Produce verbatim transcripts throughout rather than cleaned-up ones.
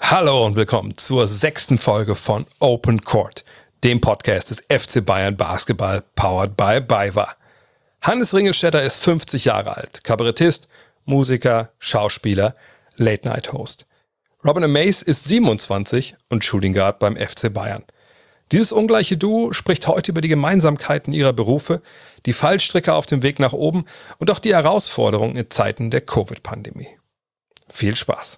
Hallo und willkommen zur sechsten Folge von Open Court, dem Podcast des F C Bayern Basketball, powered by BayWa. Hannes Ringelstetter ist fünfzig Jahre alt, Kabarettist, Musiker, Schauspieler, Late-Night-Host. Robin Amaze ist siebenundzwanzig und Shooting Guard beim F C Bayern. Dieses ungleiche Duo spricht heute über die Gemeinsamkeiten ihrer Berufe, die Fallstricke auf dem Weg nach oben und auch die Herausforderungen in Zeiten der Covid-Pandemie. Viel Spaß!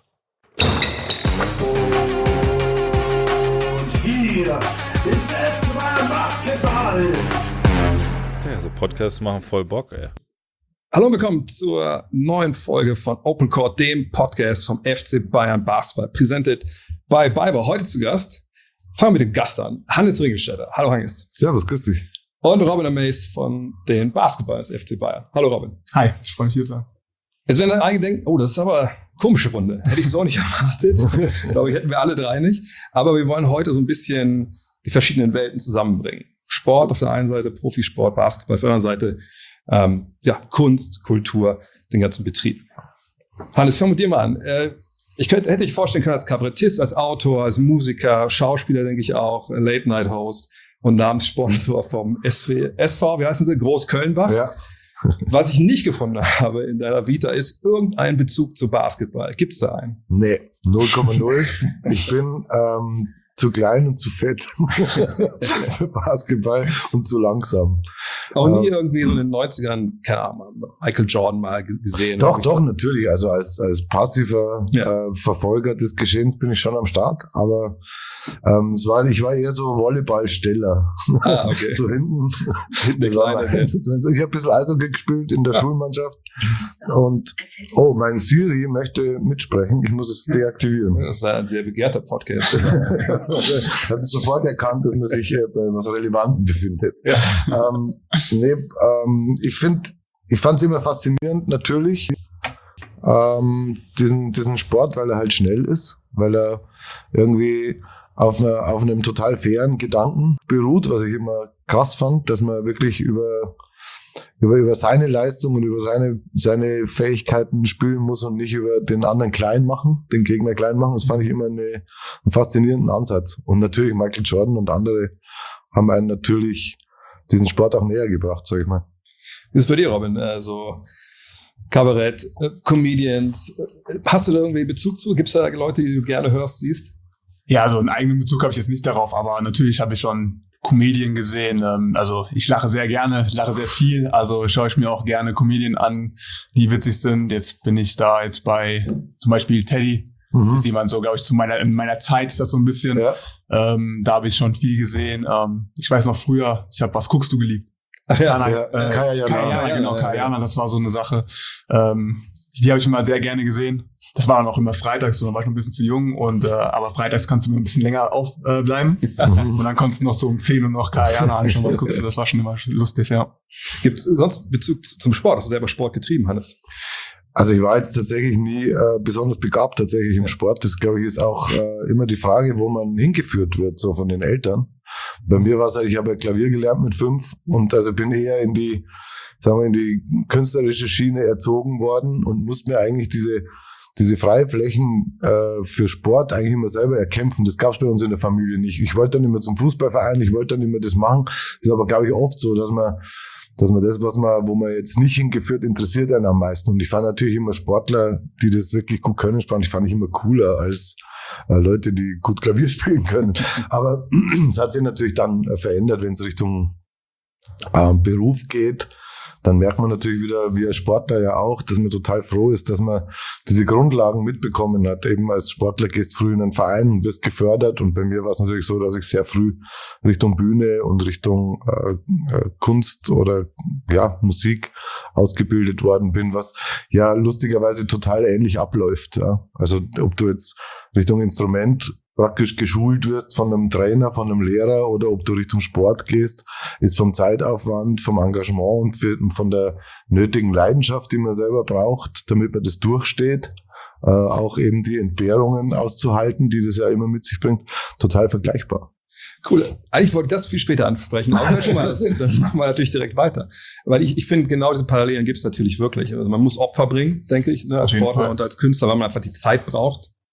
Hier ist F C Bayern Basketball. Ja, so Podcasts machen voll Bock, ey. Hallo und willkommen zur neuen Folge von Open Court, dem Podcast vom F C Bayern Basketball, presented by BayWa. Heute zu Gast, fangen wir mit dem Gast an, Hannes Ringelstetter. Hallo Hannes. Servus, grüß dich. Und Robin Amaze von den Basketballs F C Bayern. Hallo Robin. Hi, ich freue mich hier zu sein. Jetzt werden einige denken, oh, das ist aber eine komische Runde. Hätte ich so auch nicht erwartet. Ich glaube, hätten wir alle drei nicht. Aber wir wollen heute so ein bisschen die verschiedenen Welten zusammenbringen. Sport auf der einen Seite, Profisport, Basketball auf der anderen Seite, ähm, ja, Kunst, Kultur, den ganzen Betrieb. Hannes, fangen wir mit dir mal an. Äh, ich könnte, hätte ich vorstellen können als Kabarettist, als Autor, als Musiker, Schauspieler, denke ich auch, Late-Night-Host und Namenssponsor vom S V, S V, wie heißen sie? Groß-Kölnbach. Ja. Was ich nicht gefunden habe in deiner Vita, ist irgendein Bezug zu Basketball. Gibt's da einen? Nee, null Komma null. Ich bin ähm, zu klein und zu fett für Basketball und zu langsam. Auch nie ähm, irgendwie so in den neunzigern, keine Ahnung, Michael Jordan mal g- gesehen. Doch, doch, natürlich. Also als, als passiver Ja. äh, Verfolger des Geschehens bin ich schon am Start. Aber ähm, es war, ich war eher so Volleyballsteller. Ah, okay. So hinten. Der Das war Kleine, mein- der- ich habe ein bisschen Eishockey gespielt in der Schulmannschaft. Und, oh, mein Siri möchte mitsprechen. Ich muss es deaktivieren. Das ist ein sehr begehrter Podcast. Hat es sofort erkannt, dass man sich äh, bei was Relevanten befindet. Ja. Ähm, nee, ähm, ich finde, ich fand es immer faszinierend, natürlich, ähm, diesen, diesen Sport, weil er halt schnell ist, weil er irgendwie auf, einer, auf einem total fairen Gedanken beruht, was ich immer krass fand, dass man wirklich über über, über seine Leistung und über seine, seine Fähigkeiten spielen muss und nicht über den anderen klein machen, den Gegner klein machen. Das fand ich immer eine, einen faszinierenden Ansatz. Und natürlich Michael Jordan und andere haben einen natürlich diesen Sport auch näher gebracht, sag ich mal. Wie ist es bei dir, Robin? Also Kabarett, äh, Comedians. Äh, Hast du da irgendwie Bezug zu? Gibt es da Leute, die du gerne hörst, siehst? Ja, also einen eigenen Bezug habe ich jetzt nicht darauf, aber natürlich habe ich schon Comedien gesehen. Ähm, also ich lache sehr gerne, ich lache sehr viel. Also schaue ich mir auch gerne Comedien an, die witzig sind. Jetzt bin ich da jetzt bei zum Beispiel Teddy. Das ist jemand so, glaube ich, zu meiner, in meiner Zeit ist das so ein bisschen. Ja. Ähm, da habe ich schon viel gesehen. Ähm, ich weiß noch früher, ich habe Was guckst du geliebt? Ach ja, Nein, ja, äh, Kaya Jana. Kaya Jana, genau, Ja, Kaya ja. Jana, das war so eine Sache. Ähm, die habe ich immer sehr gerne gesehen. Das war dann auch immer freitags, so, da war ich noch ein bisschen zu jung. Und äh, aber freitags kannst du mir ein bisschen länger aufbleiben. Äh, bleiben. Und dann konntest du noch so um zehn Uhr noch Kaya Jana anschauen, was guckst du. Das war schon immer lustig, ja. Gibt es sonst Bezug zum Sport? Hast du selber Sport getrieben, Hannes? Also ich war jetzt tatsächlich nie äh, besonders begabt tatsächlich im Sport. Das, glaube ich, ist auch äh, immer die Frage, wo man hingeführt wird, so von den Eltern. Bei mir war es halt, ich habe ja Klavier gelernt mit fünf und also bin eher in die, sagen wir, in die künstlerische Schiene erzogen worden und musste mir eigentlich diese diese Freiflächen äh, für Sport eigentlich immer selber erkämpfen. Das gab es bei uns in der Familie nicht. Ich wollte dann immer zum Fußballverein, ich wollte dann immer das machen. Ist aber, glaube ich, oft so, dass man dass man das, was man, wo man jetzt nicht hingeführt, interessiert einen am meisten. Und ich fand natürlich immer Sportler, die das wirklich gut können, spannend. Ich fand ich immer cooler als äh, Leute, die gut Klavier spielen können. Aber es hat sich natürlich dann äh, verändert, wenn es Richtung äh, Beruf geht. Dann merkt man natürlich wieder, wie als Sportler ja auch, dass man total froh ist, dass man diese Grundlagen mitbekommen hat. Eben als Sportler gehst früh in einen Verein und wirst gefördert. Und bei mir war es natürlich so, dass ich sehr früh Richtung Bühne und Richtung äh, äh, Kunst oder ja Musik ausgebildet worden bin, was ja lustigerweise total ähnlich abläuft. Ja. Also ob du jetzt Richtung Instrument praktisch geschult wirst von einem Trainer, von einem Lehrer oder ob du Richtung Sport gehst, ist vom Zeitaufwand, vom Engagement und von der nötigen Leidenschaft, die man selber braucht, damit man das durchsteht, äh, auch eben die Entbehrungen auszuhalten, die das ja immer mit sich bringt, total vergleichbar. Cool. Eigentlich wollte ich das viel später ansprechen, aber wenn wir schon mal das sind, dann machen wir natürlich direkt weiter. Weil ich, ich finde, genau diese Parallelen gibt es natürlich wirklich. Also man muss Opfer bringen, denke ich, ne, als Auf jeden Sportler Fall. und als Künstler, weil man einfach die Zeit braucht,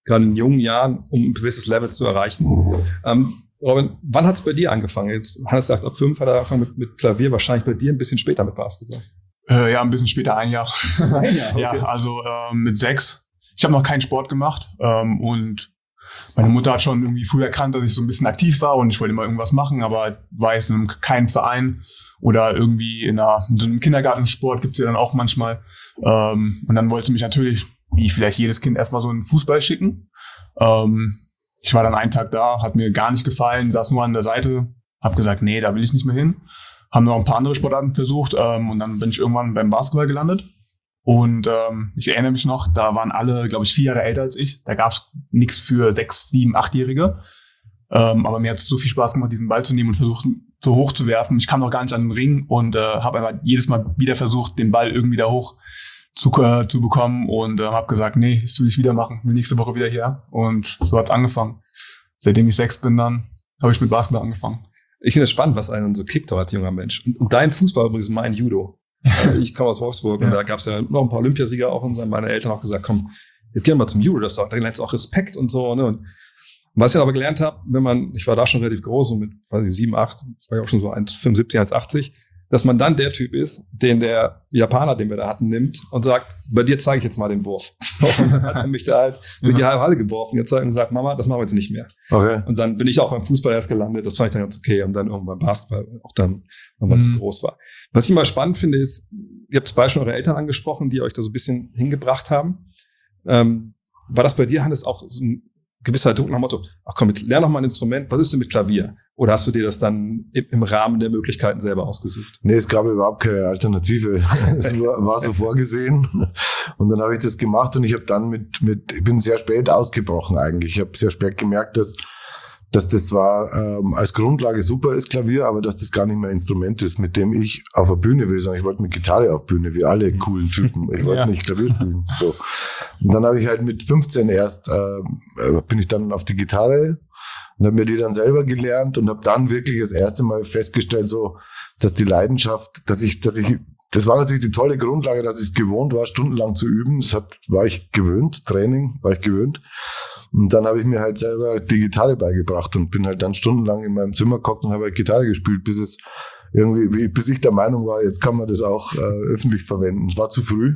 gerade in jungen Jahren, um ein gewisses Level zu erreichen. Ähm, Robin, wann hat es bei dir angefangen? Jetzt, Hannes sagt, ab fünf hat er angefangen mit, mit Klavier, wahrscheinlich bei dir ein bisschen später mit Basketball. Äh, ja, ein bisschen später, ein Jahr. Ein Jahr, okay. Ja, also ähm, mit sechs. Ich habe noch keinen Sport gemacht ähm, und meine Mutter hat schon irgendwie früh erkannt, dass ich so ein bisschen aktiv war und ich wollte immer irgendwas machen, aber war jetzt in keinem Verein oder irgendwie in, einer, in so einem Kindergartensport gibt's ja dann auch manchmal. Ähm, und dann wollte sie mich natürlich, wie vielleicht jedes Kind, erstmal so einen Fußball schicken. Ähm, ich war dann einen Tag da, hat mir gar nicht gefallen, saß nur an der Seite, hab gesagt, nee, da will ich nicht mehr hin. Haben noch ein paar andere Sportarten versucht ähm, und dann bin ich irgendwann beim Basketball gelandet. Und ähm, ich erinnere mich noch, da waren alle, glaube ich, vier Jahre älter als ich. Da gab's nichts für sechs, sieben, achtjährige. Ähm, aber mir hat es so viel Spaß gemacht, diesen Ball zu nehmen und versucht, so hoch zu werfen. Ich kam noch gar nicht an den Ring und äh, habe einfach jedes Mal wieder versucht, den Ball irgendwie da hoch zu, äh, zu bekommen und äh, habe gesagt, nee, das will ich wieder machen, will nächste Woche wieder hier. Und so hat's angefangen. Seitdem ich sechs bin, dann habe ich mit Basketball angefangen. Ich finde es spannend, was einen so kickt als junger Mensch. Und, und dein Fußball übrigens mein Judo. Ich komme aus Wolfsburg und ja. Da gab es ja noch ein paar Olympiasieger auch und meine Eltern auch gesagt, komm, jetzt gehen wir mal zum Judo, das doch, da lernst du auch Respekt und so. Ne? Und was ich aber gelernt habe, wenn man, ich war da schon relativ groß und mit, weiß ich, sieben, acht, war ich auch schon so eins Komma fünfundsiebzig, eins Komma achtzig, dass man dann der Typ ist, den der Japaner, den wir da hatten, nimmt und sagt, bei dir zeige ich jetzt mal den Wurf. Und dann hat er mich da halt durch die halbe Halle geworfen gezeigt und gesagt, Mama, das machen wir jetzt nicht mehr. Okay. Und dann bin ich auch beim Fußball erst gelandet, das fand ich dann ganz okay. Und dann irgendwann beim Basketball, auch dann, wenn man mhm. zu groß war. Was ich immer spannend finde, ist, ihr habt beide schon eure Eltern angesprochen, die euch da so ein bisschen hingebracht haben. Ähm, war das bei dir, Hannes, auch so ein gewisser Druck nach dem Motto, ach komm, jetzt lern doch mal ein Instrument, was ist denn mit Klavier? Oder hast du dir das dann im Rahmen der Möglichkeiten selber ausgesucht? Nee, es gab überhaupt keine Alternative. Es war, war so vorgesehen. Und dann habe ich das gemacht und ich habe dann mit, mit, ich bin sehr spät ausgebrochen eigentlich. Ich habe sehr spät gemerkt, dass, dass das zwar ähm, als Grundlage super ist, Klavier, aber dass das gar nicht mehr ein Instrument ist, mit dem ich auf der Bühne will, sondern ich wollte mit Gitarre auf Bühne, wie alle coolen Typen. Ich wollte ja. nicht Klavier spielen. So. Und dann habe ich halt mit fünfzehn erst, äh, bin ich dann auf die Gitarre und habe mir die dann selber gelernt und habe dann wirklich das erste Mal festgestellt, so, dass die Leidenschaft, dass ich, dass ich, das war natürlich die tolle Grundlage, dass ich es gewohnt war, stundenlang zu üben. Das hat, war ich gewöhnt, Training war ich gewöhnt. Und dann habe ich mir halt selber die Gitarre beigebracht und bin halt dann stundenlang in meinem Zimmer gehockt und habe halt Gitarre gespielt, bis es irgendwie, bis ich der Meinung war, jetzt kann man das auch äh, öffentlich verwenden. Es war zu früh,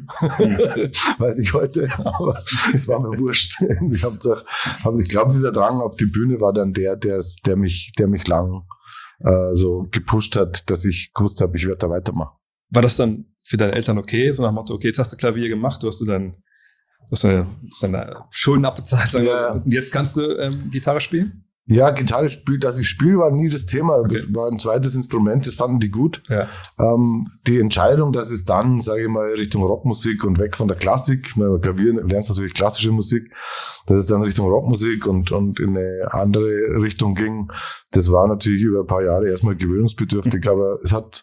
weiß ich heute, aber es war mir wurscht. Ich habe auch, ich glaube, dieser Drang auf die Bühne war dann der, der, der mich, der mich lang äh, so gepusht hat, dass ich gewusst habe, ich werde da weitermachen. War das dann für deine Eltern okay? So nach dem Motto, okay, jetzt hast du Klavier gemacht, du hast du dann, du hast deine, du hast deine Schulden abbezahlt, ja. Und jetzt kannst du ähm, Gitarre spielen? Ja, Gitarre spielt, dass ich spiele, war nie das Thema. Okay. Das war ein zweites Instrument, das fanden die gut. Ja. Ähm, die Entscheidung, dass es dann, sage ich mal, Richtung Rockmusik und weg von der Klassik, weil Klavier lernst natürlich klassische Musik, dass es dann Richtung Rockmusik und, und in eine andere Richtung ging, das war natürlich über ein paar Jahre erstmal gewöhnungsbedürftig, mhm. aber es hat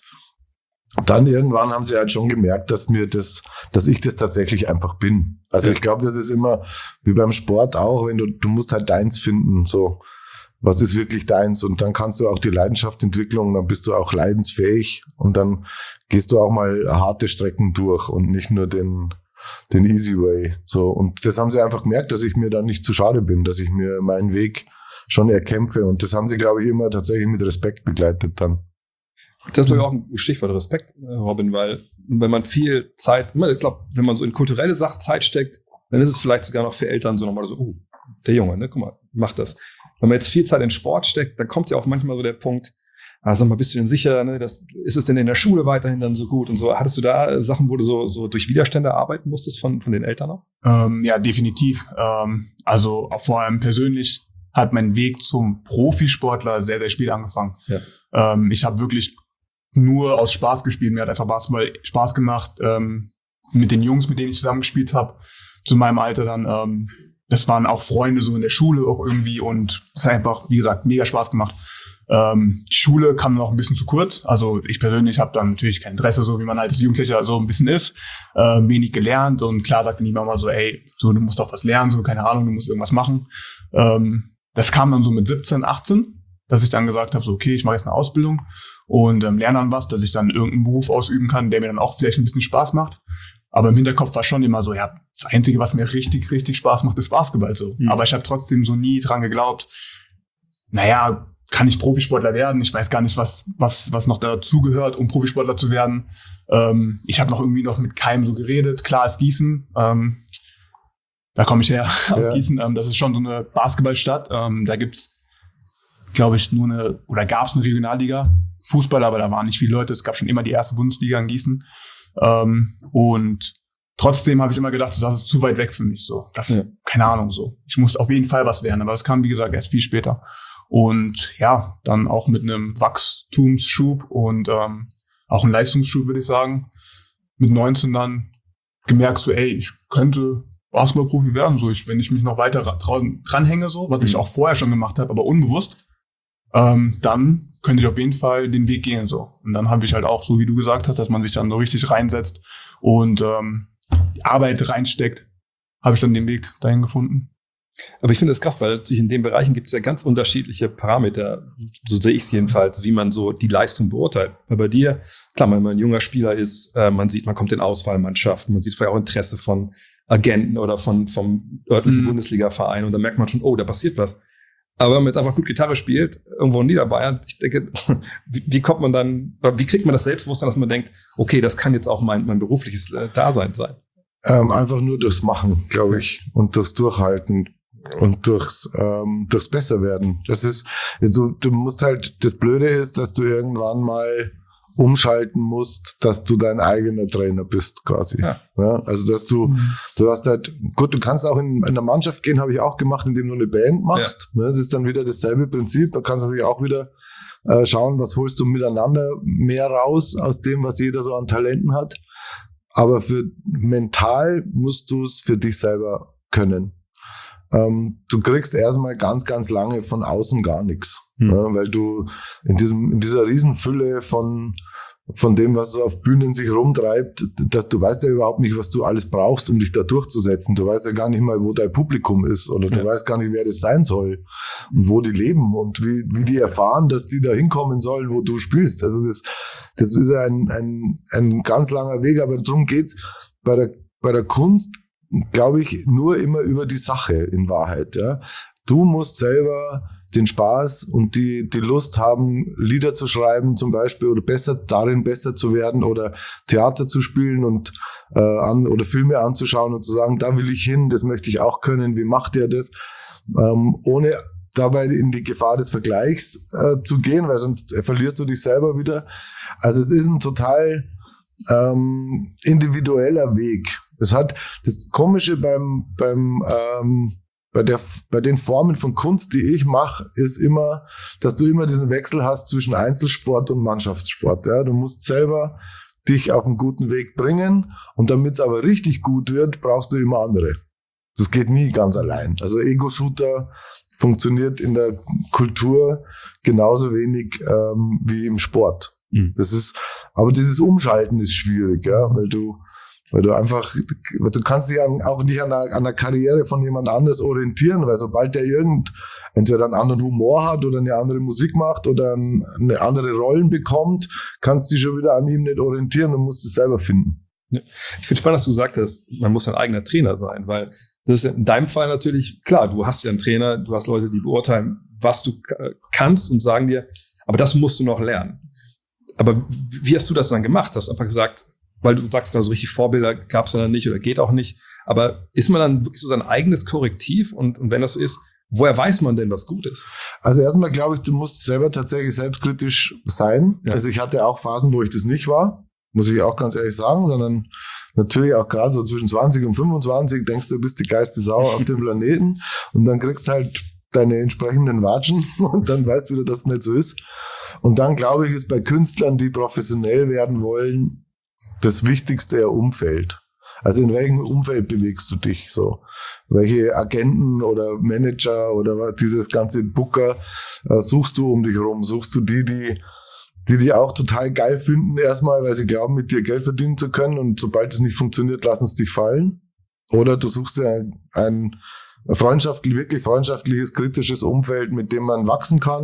dann irgendwann haben sie halt schon gemerkt, dass mir das, dass ich das tatsächlich einfach bin. Also ja. Ich glaube, das ist immer wie beim Sport auch, wenn du, du musst halt deins finden, so. Was ist wirklich deins? Und dann kannst du auch die Leidenschaft entwickeln und dann bist du auch leidensfähig und dann gehst du auch mal harte Strecken durch und nicht nur den, den easy way. So. Und das haben sie einfach gemerkt, dass ich mir da nicht zu schade bin, dass ich mir meinen Weg schon erkämpfe. Und das haben sie, glaube ich, immer tatsächlich mit Respekt begleitet dann. Das ist doch auch ein Stichwort Respekt, Robin, weil wenn man viel Zeit, ich glaube, wenn man so in kulturelle Sachen Zeit steckt, dann ist es vielleicht sogar noch für Eltern so nochmal so, oh, der Junge, ne, guck mal, mach das. Wenn man jetzt viel Zeit in Sport steckt, dann kommt ja auch manchmal so der Punkt, ah, sag mal, bist du denn sicher, ne, das, ist es denn in der Schule weiterhin dann so gut und so? Hattest du da Sachen, wo du so, so durch Widerstände arbeiten musstest von, von den Eltern auch? Ähm, ja, definitiv. Ähm, also auch vor allem persönlich hat mein Weg zum Profisportler sehr, sehr spät angefangen. Ja. Ähm, ich habe wirklich nur aus Spaß gespielt. Mir hat einfach Basketball Spaß gemacht. Ähm, mit den Jungs, mit denen ich zusammengespielt habe, zu meinem Alter dann, ähm, das waren auch Freunde so in der Schule auch irgendwie und es hat einfach, wie gesagt, mega Spaß gemacht. Ähm, die Schule kam noch ein bisschen zu kurz. Also ich persönlich habe dann natürlich kein Interesse, so wie man halt als Jugendlicher so ein bisschen ist. Äh, wenig gelernt und klar sagte die Mama so, ey, so du musst doch was lernen, so keine Ahnung, du musst irgendwas machen. Ähm, das kam dann so mit siebzehn, achtzehn, dass ich dann gesagt habe, so okay, ich mache jetzt eine Ausbildung und ähm, lerne dann was, dass ich dann irgendeinen Beruf ausüben kann, der mir dann auch vielleicht ein bisschen Spaß macht. Aber im Hinterkopf war schon immer so, ja, das Einzige, was mir richtig, richtig Spaß macht, ist Basketball so. Mhm. Aber ich habe trotzdem so nie dran geglaubt, naja, kann ich Profisportler werden? Ich weiß gar nicht, was was was noch dazugehört, um Profisportler zu werden. Ähm, ich habe noch irgendwie noch mit keinem so geredet. Klar ist Gießen, ähm, da komme ich her, ja. aus Gießen. Ähm, das ist schon so eine Basketballstadt. Ähm, da gibt's, glaube ich, nur eine, oder gab es eine Regionalliga, Fußball, aber da waren nicht viele Leute. Es gab schon immer die erste Bundesliga in Gießen. Ähm, und trotzdem habe ich immer gedacht, so, das ist zu weit weg für mich. So, das, ja. keine Ahnung, so. Ich muss auf jeden Fall was lernen, aber das kam, wie gesagt, erst viel später. Und ja, dann auch mit einem Wachstumsschub und ähm, auch ein Leistungsschub, würde ich sagen. Mit neunzehn dann gemerkt, so, ey, ich könnte Basketballprofi werden, so, ich, wenn ich mich noch weiter dran, dranhänge, so, was mhm. ich auch vorher schon gemacht habe, aber unbewusst, ähm, dann könnte ich auf jeden Fall den Weg gehen, so. Und dann habe ich halt auch, so wie du gesagt hast, dass man sich dann so richtig reinsetzt und ähm, die Arbeit reinsteckt, habe ich dann den Weg dahin gefunden. Aber ich finde das krass, weil natürlich in den Bereichen gibt es ja ganz unterschiedliche Parameter, so sehe ich es jedenfalls, wie man so die Leistung beurteilt. Weil bei dir, klar, wenn man ein junger Spieler ist, äh, man sieht, man kommt in Auswahlmannschaften, man sieht vielleicht auch Interesse von Agenten oder von vom örtlichen mhm. Bundesliga-Verein und dann merkt man schon, oh, da passiert was. Aber wenn man jetzt einfach gut Gitarre spielt, irgendwo in Niederbayern, ich denke, wie, wie kommt man dann, wie kriegt man das Selbstbewusstsein, dass man denkt, okay, das kann jetzt auch mein, mein berufliches äh, Dasein sein? Ähm, einfach nur durchs Machen, glaube ich, und durchs Durchhalten. Und durchs, ähm, durchs Besserwerden. Das ist, also, du musst halt, das Blöde ist, dass du irgendwann mal umschalten musst, dass du dein eigener Trainer bist, quasi. Ja. Ja, also, dass du, mhm. du hast halt, gut, du kannst auch in, in eine Mannschaft gehen, habe ich auch gemacht, indem du eine Band machst. Ja. Das ist dann wieder dasselbe Prinzip. Da kannst du natürlich auch wieder äh, schauen, was holst du miteinander mehr raus aus dem, was jeder so an Talenten hat. Aber für mental musst du es für dich selber können. Ähm, du kriegst erstmal ganz, ganz lange von außen gar nichts, hm. ja, weil du in diesem, in dieser Riesenfülle von, von dem, was so auf Bühnen sich rumtreibt, dass du weißt ja überhaupt nicht, was du alles brauchst, um dich da durchzusetzen. Du weißt ja gar nicht mal, wo dein Publikum ist oder du ja. weißt gar nicht, wer das sein soll und wo die leben und wie, wie die erfahren, dass die da hinkommen sollen, wo du spielst. Also das, das ist ja ein, ein, ein ganz langer Weg, aber darum geht's bei der, bei der Kunst, glaube ich, nur immer über die Sache in Wahrheit. Ja. Du musst selber den Spaß und die, die Lust haben, Lieder zu schreiben zum Beispiel oder besser darin besser zu werden oder Theater zu spielen und äh, an, oder Filme anzuschauen und zu sagen, da will ich hin, das möchte ich auch können, wie macht der das? Ähm, ohne dabei in die Gefahr des Vergleichs äh, zu gehen, weil sonst verlierst du dich selber wieder. Also es ist ein total ähm, individueller Weg. Das hat das Komische beim beim ähm, bei der bei den Formen von Kunst, die ich mache, ist immer, dass du immer diesen Wechsel hast zwischen Einzelsport und Mannschaftssport. Ja, du musst selber dich auf einen guten Weg bringen und damit es aber richtig gut wird, brauchst du immer andere. Das geht nie ganz allein. Also Ego-Shooter funktioniert in der Kultur genauso wenig ähm, wie im Sport. Mhm. Das ist, aber dieses Umschalten ist schwierig, ja, weil du Weil du einfach, du kannst dich auch nicht an der, an der Karriere von jemand anders orientieren, weil sobald der irgend, entweder einen anderen Humor hat oder eine andere Musik macht oder eine andere Rollen bekommt, kannst du dich schon wieder an ihm nicht orientieren und musst es selber finden. Ja. Ich finde spannend, dass du gesagt hast, man muss ein eigener Trainer sein, weil das ist in deinem Fall natürlich, klar, du hast ja einen Trainer, du hast Leute, die beurteilen, was du kannst und sagen dir, aber das musst du noch lernen. Aber wie hast du das dann gemacht? Hast du einfach gesagt, weil du sagst gerade so richtig Vorbilder gab es dann nicht oder geht auch nicht. Aber ist man dann wirklich so sein eigenes Korrektiv? Und, und wenn das so ist, woher weiß man denn, was gut ist? Also erstmal glaube ich, du musst selber tatsächlich selbstkritisch sein. Ja. Also ich hatte auch Phasen, wo ich das nicht war, muss ich auch ganz ehrlich sagen, sondern natürlich auch gerade so zwischen zwanzig und fünfundzwanzig denkst du, du bist die geilste Sau auf dem Planeten und dann kriegst halt deine entsprechenden Watschen und dann weißt du wieder, dass es nicht so ist. Und dann glaube ich, ist bei Künstlern, die professionell werden wollen, das Wichtigste ihr Umfeld. Also in welchem Umfeld bewegst du dich so? Welche Agenten oder Manager oder was, dieses ganze Booker äh, suchst du um dich rum? Suchst du die, die die die auch total geil finden erstmal, weil sie glauben, mit dir Geld verdienen zu können und sobald es nicht funktioniert, lassen sie dich fallen? Oder du suchst dir ein, ein freundschaftlich, wirklich freundschaftliches, kritisches Umfeld, mit dem man wachsen kann,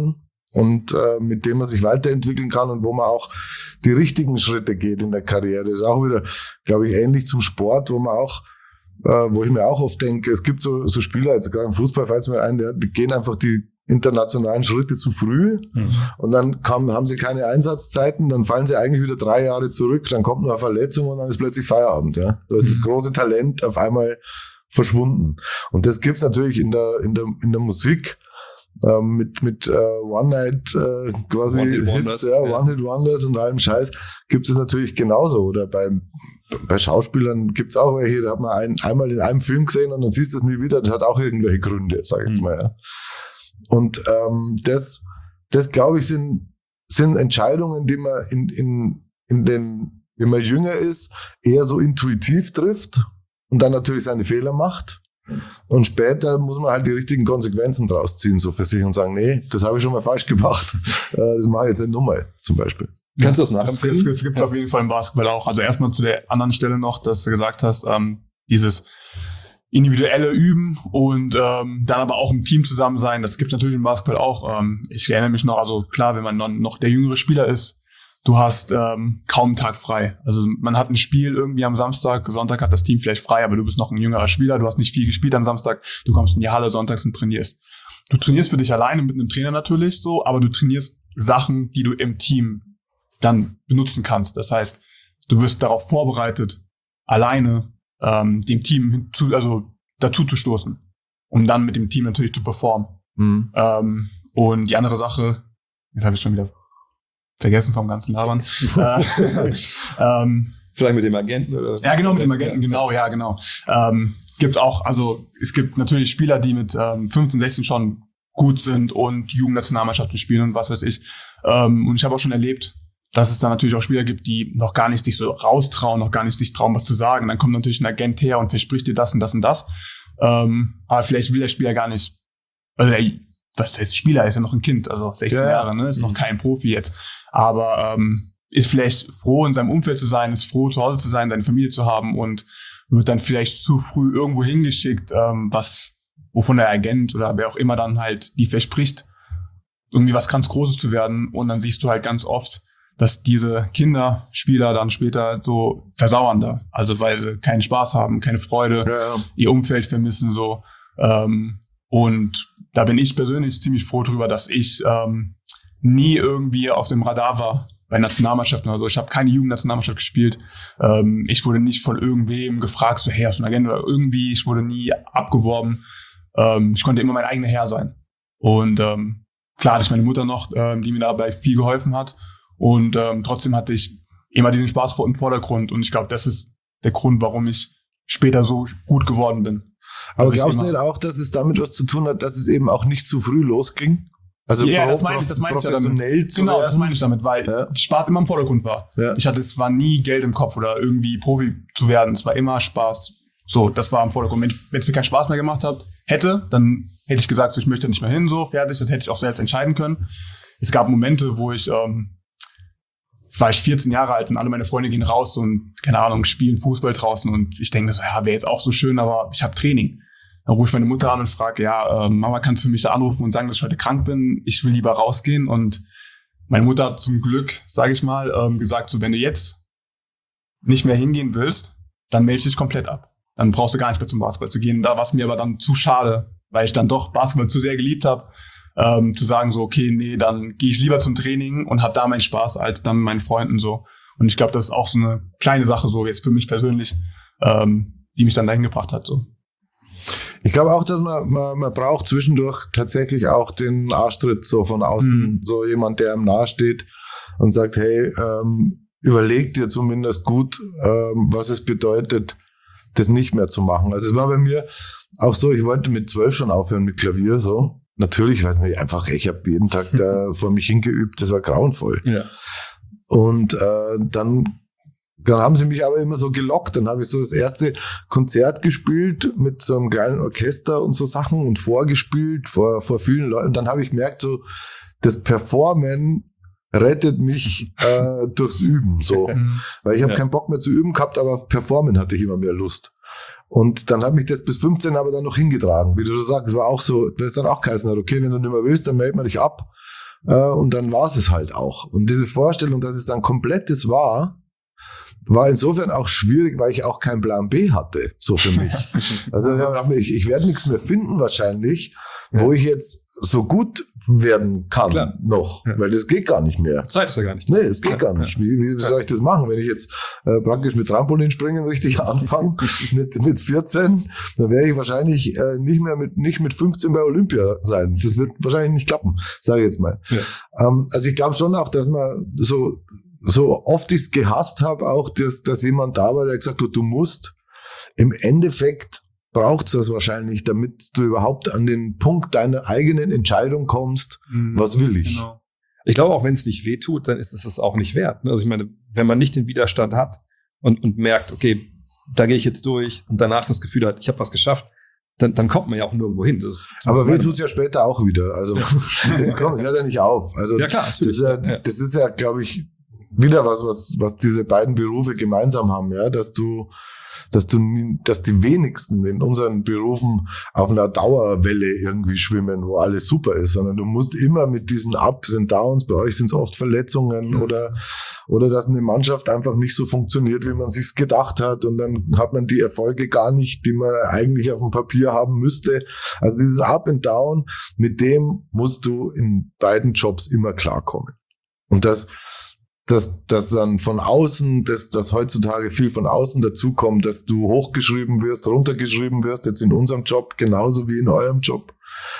und äh, mit dem man sich weiterentwickeln kann und wo man auch die richtigen Schritte geht in der Karriere. Das ist auch wieder, glaube ich, ähnlich zum Sport, wo man auch, äh, wo ich mir auch oft denke, es gibt so, so Spieler, jetzt gerade im Fußball fällt es mir ein, die, die gehen einfach die internationalen Schritte zu früh mhm. und dann kam, haben sie keine Einsatzzeiten, dann fallen sie eigentlich wieder drei Jahre zurück, dann kommt noch eine Verletzung und dann ist plötzlich Feierabend. Ja? Da ist mhm. das große Talent auf einmal verschwunden. Und das gibt's natürlich in der, in der, in der Musik, ähm, mit, mit äh, One-Night äh, quasi Hits, ja, ja. One-Hit-Wonders und allem Scheiß, gibt's es natürlich genauso. Oder bei, bei Schauspielern gibt's auch welche, da hat man ein, einmal in einem Film gesehen und dann siehst du es nie wieder, das hat auch irgendwelche Gründe, sag ich jetzt mal, ja. Und ähm, das, das glaube ich, sind, sind Entscheidungen, die man in, in, in den, wenn man jünger ist, eher so intuitiv trifft und dann natürlich seine Fehler macht. Und später muss man halt die richtigen Konsequenzen draus ziehen, so für sich und sagen, nee, das habe ich schon mal falsch gemacht. Das mache ich jetzt nicht nochmal, zum Beispiel. Kannst du das nachempfinden? Es, es gibt ja. auf jeden Fall im Basketball auch. Also erstmal zu der anderen Stelle noch, dass du gesagt hast, ähm, dieses individuelle Üben und ähm, dann aber auch im Team zusammen sein. Das gibt es natürlich im Basketball auch. Ähm, ich erinnere mich noch, also klar, wenn man noch, noch der jüngere Spieler ist, du hast ähm, kaum einen Tag frei. Also man hat ein Spiel irgendwie am Samstag, Sonntag hat das Team vielleicht frei, aber du bist noch ein jüngerer Spieler, du hast nicht viel gespielt am Samstag, du kommst in die Halle sonntags und trainierst. Du trainierst für dich alleine mit einem Trainer natürlich so, aber du trainierst Sachen, die du im Team dann benutzen kannst. Das heißt, du wirst darauf vorbereitet, alleine ähm, dem Team hinzu, also dazu zu stoßen, um dann mit dem Team natürlich zu performen. Mhm. Ähm, und die andere Sache, jetzt habe ich schon wieder vergessen vom ganzen Labern. ähm, Vielleicht mit dem Agenten oder? Ja, genau, mit dem Agenten, genau, ja, genau. Ähm, gibt's auch, also es gibt natürlich Spieler, die mit ähm, fünfzehn, sechzehn schon gut sind und Jugendnationalmannschaften spielen und was weiß ich. Ähm, und ich habe auch schon erlebt, dass es da natürlich auch Spieler gibt, die noch gar nicht sich so raustrauen, noch gar nicht sich trauen, was zu sagen. Dann kommt natürlich ein Agent her und verspricht dir das und das und das. Ähm, aber vielleicht will der Spieler gar nicht, also der, was heißt Spieler, ist ja noch ein Kind, also sechzehn ja. Jahre, ne, ist noch kein Profi jetzt. Aber ähm, ist vielleicht froh, in seinem Umfeld zu sein, ist froh, zu Hause zu sein, seine Familie zu haben und wird dann vielleicht zu früh irgendwo hingeschickt, ähm, was, wovon der Agent oder wer auch immer dann halt die verspricht, irgendwie was ganz Großes zu werden. Und dann siehst du halt ganz oft, dass diese Kinder, Spieler dann später so versauern da. Also weil sie keinen Spaß haben, keine Freude, ja, ja. ihr Umfeld vermissen so. Ähm, und da bin ich persönlich ziemlich froh drüber, dass ich ähm, nie irgendwie auf dem Radar war bei Nationalmannschaften oder so. Ich habe keine Jugendnationalmannschaft gespielt. Ähm, ich wurde nicht von irgendwem gefragt, so hey, hast du eine Agenda oder irgendwie. Ich wurde nie abgeworben. Ähm, ich konnte immer mein eigener Herr sein. Und ähm, klar hatte ich meine Mutter noch, ähm, die mir dabei viel geholfen hat. Und ähm, trotzdem hatte ich immer diesen Spaß im Vordergrund. Und ich glaube, das ist der Grund, warum ich später so gut geworden bin. Aber glaubst du nicht auch, dass es damit was zu tun hat, dass es eben auch nicht zu früh losging? Also ja, das meine ich, das meine ich ja damit. Genau, werden. Das meine ich damit, weil ja. Spaß immer im Vordergrund war. Ja. Ich hatte, es war nie Geld im Kopf oder irgendwie Profi zu werden. Es war immer Spaß. So, das war im Vordergrund. Wenn, wenn es mir keinen Spaß mehr gemacht hat, hätte, dann hätte ich gesagt, so, ich möchte nicht mehr hin, so, fertig. Das hätte ich auch selbst entscheiden können. Es gab Momente, wo ich, ähm, war ich vierzehn Jahre alt und alle meine Freunde gehen raus und, keine Ahnung, spielen Fußball draußen und ich denke so, ja, wäre jetzt auch so schön, aber ich habe Training. Dann rufe ich meine Mutter an und frage, ja, äh, Mama, kannst du mich da anrufen und sagen, dass ich heute krank bin? Ich will lieber rausgehen. Und meine Mutter hat zum Glück, sage ich mal, ähm, gesagt, so, wenn du jetzt nicht mehr hingehen willst, dann melde dich komplett ab. Dann brauchst du gar nicht mehr zum Basketball zu gehen. Da war es mir aber dann zu schade, weil ich dann doch Basketball zu sehr geliebt habe, ähm, zu sagen so, okay, nee, dann gehe ich lieber zum Training und habe da meinen Spaß als dann mit meinen Freunden so. Und ich glaube, das ist auch so eine kleine Sache so jetzt für mich persönlich, ähm, die mich dann dahin gebracht hat so. Ich glaube auch, dass man, man, man braucht zwischendurch tatsächlich auch den Arschtritt so von außen, mhm. so jemand, der einem nahe steht und sagt, hey, ähm, überleg dir zumindest gut, ähm, was es bedeutet, das nicht mehr zu machen. Also es war bei mir auch so, ich wollte mit zwölf schon aufhören mit Klavier, so. Natürlich, weiß man einfach, ich habe jeden Tag da vor mich hingeübt, das war grauenvoll. Ja. Und äh, dann Dann haben sie mich aber immer so gelockt. Dann habe ich so das erste Konzert gespielt mit so einem kleinen Orchester und so Sachen und vorgespielt vor, vor vielen Leuten. Und dann habe ich gemerkt, so das Performen rettet mich äh, durchs Üben. So. Weil ich habe ja. keinen Bock mehr zu üben gehabt, aber auf Performen hatte ich immer mehr Lust. Und dann hat mich das bis fünfzehn aber dann noch hingetragen. Wie du sagst, es war auch so, das ist dann auch geheißen, okay, wenn du nicht mehr willst, dann meld mal dich ab. äh, und dann war es es halt auch. Und diese Vorstellung, dass es dann komplettes war, war insofern auch schwierig, weil ich auch keinen Plan B hatte, so für mich. Also ich, ich werde nichts mehr finden wahrscheinlich, ja. wo ich jetzt so gut werden kann Klar. noch, ja. weil das geht gar nicht mehr. Zeit ist ja gar nicht. Nee, es geht ja. gar nicht. Wie, wie soll ich das machen? Wenn ich jetzt äh, praktisch mit Trampolinspringen richtig anfange, mit, mit vierzehn, dann werde ich wahrscheinlich äh, nicht mehr mit, nicht mit fünfzehn bei Olympia sein. Das wird wahrscheinlich nicht klappen, sage ich jetzt mal. Ja. Ähm, also ich glaube schon auch, dass man so, so oft ich es gehasst habe, auch, dass, dass jemand da war, der gesagt hat, du musst im Endeffekt braucht's das wahrscheinlich, damit du überhaupt an den Punkt deiner eigenen Entscheidung kommst, mhm. was will ich. Genau. Ich glaube, auch wenn es nicht wehtut, dann ist es das auch nicht wert. Also ich meine, wenn man nicht den Widerstand hat und, und merkt, okay, da gehe ich jetzt durch und danach das Gefühl hat, ich habe was geschafft, dann, dann kommt man ja auch nirgendwo hin. Das Aber weh tut's ja später auch wieder. Also das kommt, hört ja nicht auf. Also ja, klar, das ist ja, ja. das ist ja, glaube ich, wieder was, was, was diese beiden Berufe gemeinsam haben, ja, dass du dass du, dass die wenigsten in unseren Berufen auf einer Dauerwelle irgendwie schwimmen, wo alles super ist, sondern du musst immer mit diesen Ups und Downs, bei euch sind es oft Verletzungen mhm. oder, oder dass eine Mannschaft einfach nicht so funktioniert, wie man sich's gedacht hat und dann hat man die Erfolge gar nicht, die man eigentlich auf dem Papier haben müsste. Also dieses Up and Down, mit dem musst du in beiden Jobs immer klarkommen. Und das dass, dass dann von außen, dass, dass heutzutage viel von außen dazukommt, dass du hochgeschrieben wirst, runtergeschrieben wirst, jetzt in unserem Job genauso wie in eurem Job.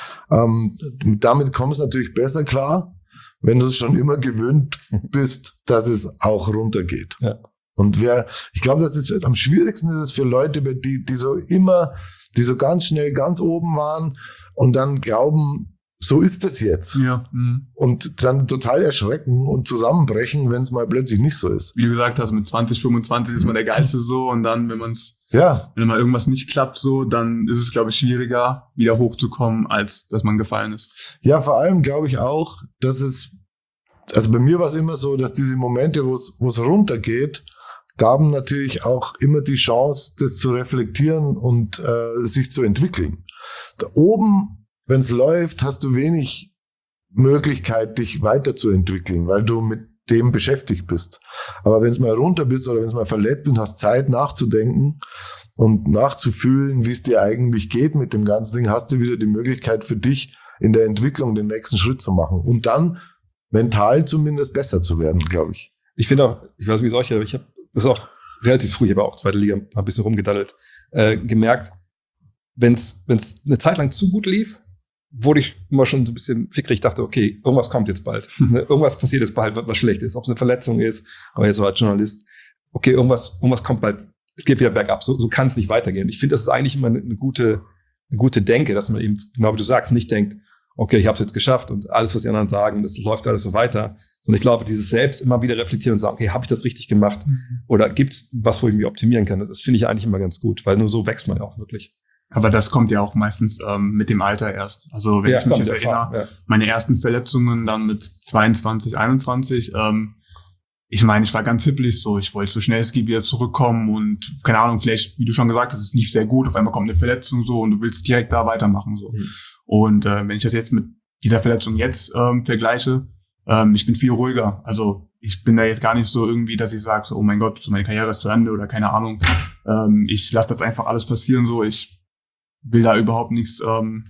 Ähm, damit kommst du natürlich besser klar, wenn du es schon immer gewöhnt bist, dass es auch runtergeht. Ja. Und wer, ich glaube, das ist am schwierigsten ist es für Leute, die, die so immer, die so ganz schnell ganz oben waren und dann glauben, so ist es jetzt. Ja. Mhm. Und dann total erschrecken und zusammenbrechen, wenn es mal plötzlich nicht so ist. Wie du gesagt hast, mit zwanzig, fünfundzwanzig ist man der Geilste so und dann, wenn man es, ja. wenn mal irgendwas nicht klappt so, dann ist es, glaube ich, schwieriger, wieder hochzukommen, als dass man gefallen ist. Ja, vor allem glaube ich auch, dass es, also bei mir war es immer so, dass diese Momente, wo es, wo es runtergeht, gaben natürlich auch immer die Chance, das zu reflektieren und äh, sich zu entwickeln. Da oben, wenn es läuft, hast du wenig Möglichkeit, dich weiterzuentwickeln, weil du mit dem beschäftigt bist. Aber wenn es mal runter bist oder wenn es mal verletzt bist, hast Zeit nachzudenken und nachzufühlen, wie es dir eigentlich geht mit dem ganzen Ding, hast du wieder die Möglichkeit für dich in der Entwicklung den nächsten Schritt zu machen und dann mental zumindest besser zu werden, glaube ich. Ich finde auch, ich weiß nicht, wie es euch, aber ich habe das ist auch relativ früh, ich habe auch zweite Liga mal ein bisschen rumgedaddelt, äh, gemerkt, wenn es eine Zeit lang zu gut lief, wurde ich immer schon so ein bisschen fickrig, dachte, okay, irgendwas kommt jetzt bald. Hm. Irgendwas passiert jetzt bald, was schlecht ist. Ob es eine Verletzung ist, aber jetzt so als Journalist, okay, irgendwas, irgendwas kommt bald, es geht wieder bergab, so, so kann es nicht weitergehen. Ich finde, das ist eigentlich immer eine, eine gute, eine gute Denke, dass man eben, genau wie du sagst, nicht denkt, okay, ich habe es jetzt geschafft und alles, was die anderen sagen, das läuft alles so weiter. Sondern ich glaube, dieses Selbst immer wieder reflektieren und sagen, okay, habe ich das richtig gemacht? Mhm. Oder gibt es was, wo ich mich optimieren kann? Das, das finde ich eigentlich immer ganz gut, weil nur so wächst man ja auch wirklich. Aber das kommt ja auch meistens ähm, mit dem Alter erst. Also wenn ja, ich mich jetzt erinnere, ja. meine ersten Verletzungen dann mit zweiundzwanzig, einundzwanzig, ähm, ich meine, ich war ganz hippelig so, ich wollte so schnell es geht wieder zurückkommen und keine Ahnung, vielleicht, wie du schon gesagt hast, es lief sehr gut, auf einmal kommt eine Verletzung so und du willst direkt da weitermachen so. Mhm. Und äh, wenn ich das jetzt mit dieser Verletzung jetzt ähm, vergleiche, ähm, ich bin viel ruhiger. Also ich bin da jetzt gar nicht so irgendwie, dass ich sage, so, oh mein Gott, so meine Karriere ist zu Ende oder keine Ahnung. Ähm, ich lasse das einfach alles passieren so, ich will da überhaupt nichts ähm,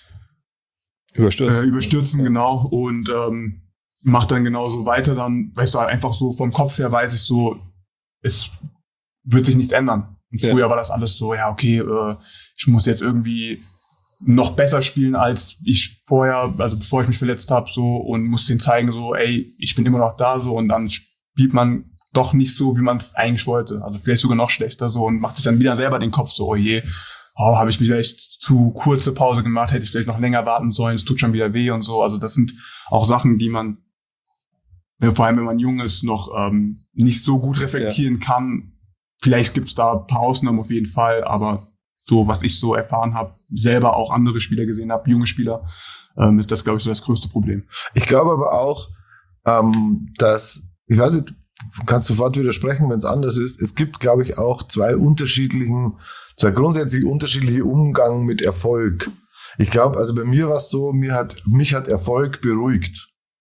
überstürzen, äh, überstürzen ja. genau und ähm, mach dann genauso weiter, dann weißt du halt einfach so vom Kopf her weiß ich so, es wird sich nichts ändern. Und früher ja. war das alles so, ja okay, äh, ich muss jetzt irgendwie noch besser spielen als ich vorher, also bevor ich mich verletzt habe so und muss denen zeigen so, ey, ich bin immer noch da so und dann spielt man doch nicht so, wie man es eigentlich wollte, also vielleicht sogar noch schlechter so und macht sich dann wieder selber den Kopf so, oh je, oh, habe ich mich vielleicht zu kurze Pause gemacht, hätte ich vielleicht noch länger warten sollen, es tut schon wieder weh und so. Also das sind auch Sachen, die man, vor allem wenn man jung ist, noch ähm, nicht so gut reflektieren ja. kann. Vielleicht gibt's da ein paar Ausnahmen auf jeden Fall, aber so, was ich so erfahren habe, selber auch andere Spieler gesehen habe, junge Spieler, ähm, ist das, glaube ich, so das größte Problem. Ich glaube aber auch, ähm, dass, ich weiß nicht, du kannst sofort widersprechen, wenn es anders ist, es gibt, glaube ich, auch zwei unterschiedlichen Zwei grundsätzlich unterschiedliche Umgang mit Erfolg. Ich glaube, also bei mir war es so, mir hat, mich hat Erfolg beruhigt.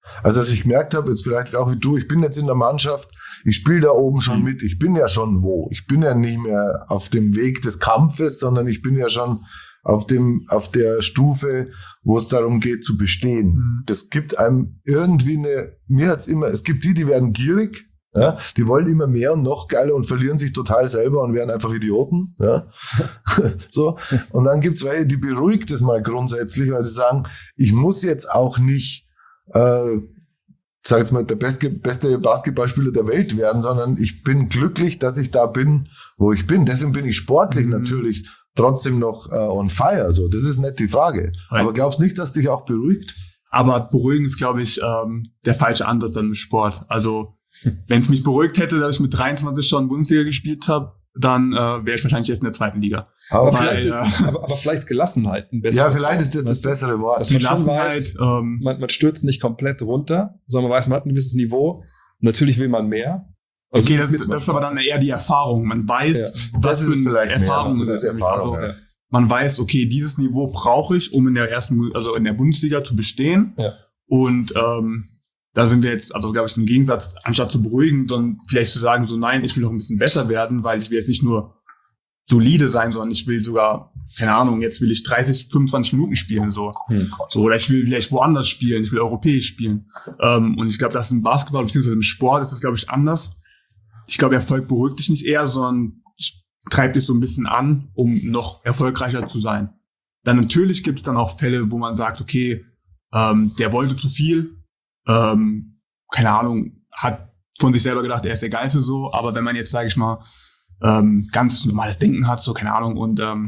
Also, dass ich gemerkt habe, jetzt vielleicht auch wie du, ich bin jetzt in der Mannschaft, ich spiele da oben schon mit, ich bin ja schon wo. Ich bin ja nicht mehr auf dem Weg des Kampfes, sondern ich bin ja schon auf dem, auf der Stufe, wo es darum geht zu bestehen. Mhm. Das gibt einem irgendwie eine, mir hat's immer, es gibt die, die werden gierig, ja, die wollen immer mehr und noch geiler und verlieren sich total selber und werden einfach Idioten, ja. So. Und dann gibt's welche, die beruhigt es mal grundsätzlich, weil sie sagen, ich muss jetzt auch nicht, äh, sag jetzt mal, der beste, beste Basketballspieler der Welt werden, sondern ich bin glücklich, dass ich da bin, wo ich bin. Deswegen bin ich sportlich mhm. natürlich trotzdem noch äh, on fire. So, das ist nicht die Frage. Nein. Aber glaubst nicht, dass dich auch beruhigt? Aber beruhigen ist, glaube ich, ähm, der falsche Ansatz dann im Sport. Also, wenn es mich beruhigt hätte, dass ich mit dreiundzwanzig schon Bundesliga gespielt habe, dann äh, wäre ich wahrscheinlich erst in der zweiten Liga. Aber, Weil, vielleicht, äh, ist, aber, aber vielleicht Gelassenheit ein bisschen. Ja, vielleicht ist das das bessere Wort. Dass man schon Gelassenheit, weiß, ähm, man, man stürzt nicht komplett runter, sondern man weiß, man hat ein gewisses Niveau. Natürlich will man mehr. Also okay, das, das ist aber dann eher die Erfahrung. Man weiß, ja. was Das für ist vielleicht Erfahrung mehr. ist. Das ist Erfahrung, also, ja. Man weiß, okay, dieses Niveau brauche ich, um in der ersten, also in der Bundesliga zu bestehen. Ja. Und ähm, da sind wir jetzt, also glaube ich, im Gegensatz, anstatt zu beruhigen, dann vielleicht zu sagen, so nein, ich will noch ein bisschen besser werden, weil ich will jetzt nicht nur solide sein, sondern ich will sogar, keine Ahnung, jetzt will ich dreißig, fünfundzwanzig Minuten spielen, so. Hm. So, oder ich will vielleicht woanders spielen, ich will europäisch spielen. Ähm, und ich glaube, das ist im Basketball, beziehungsweise im Sport ist das, glaube ich, anders. Ich glaube, Erfolg beruhigt dich nicht eher, sondern treibt dich so ein bisschen an, um noch erfolgreicher zu sein. Dann natürlich gibt es dann auch Fälle, wo man sagt, okay, ähm, der wollte zu viel, ähm, keine Ahnung, hat von sich selber gedacht, er ist der Geilste so, aber wenn man jetzt, sage ich mal, ähm, ganz normales Denken hat, so, keine Ahnung, und ähm,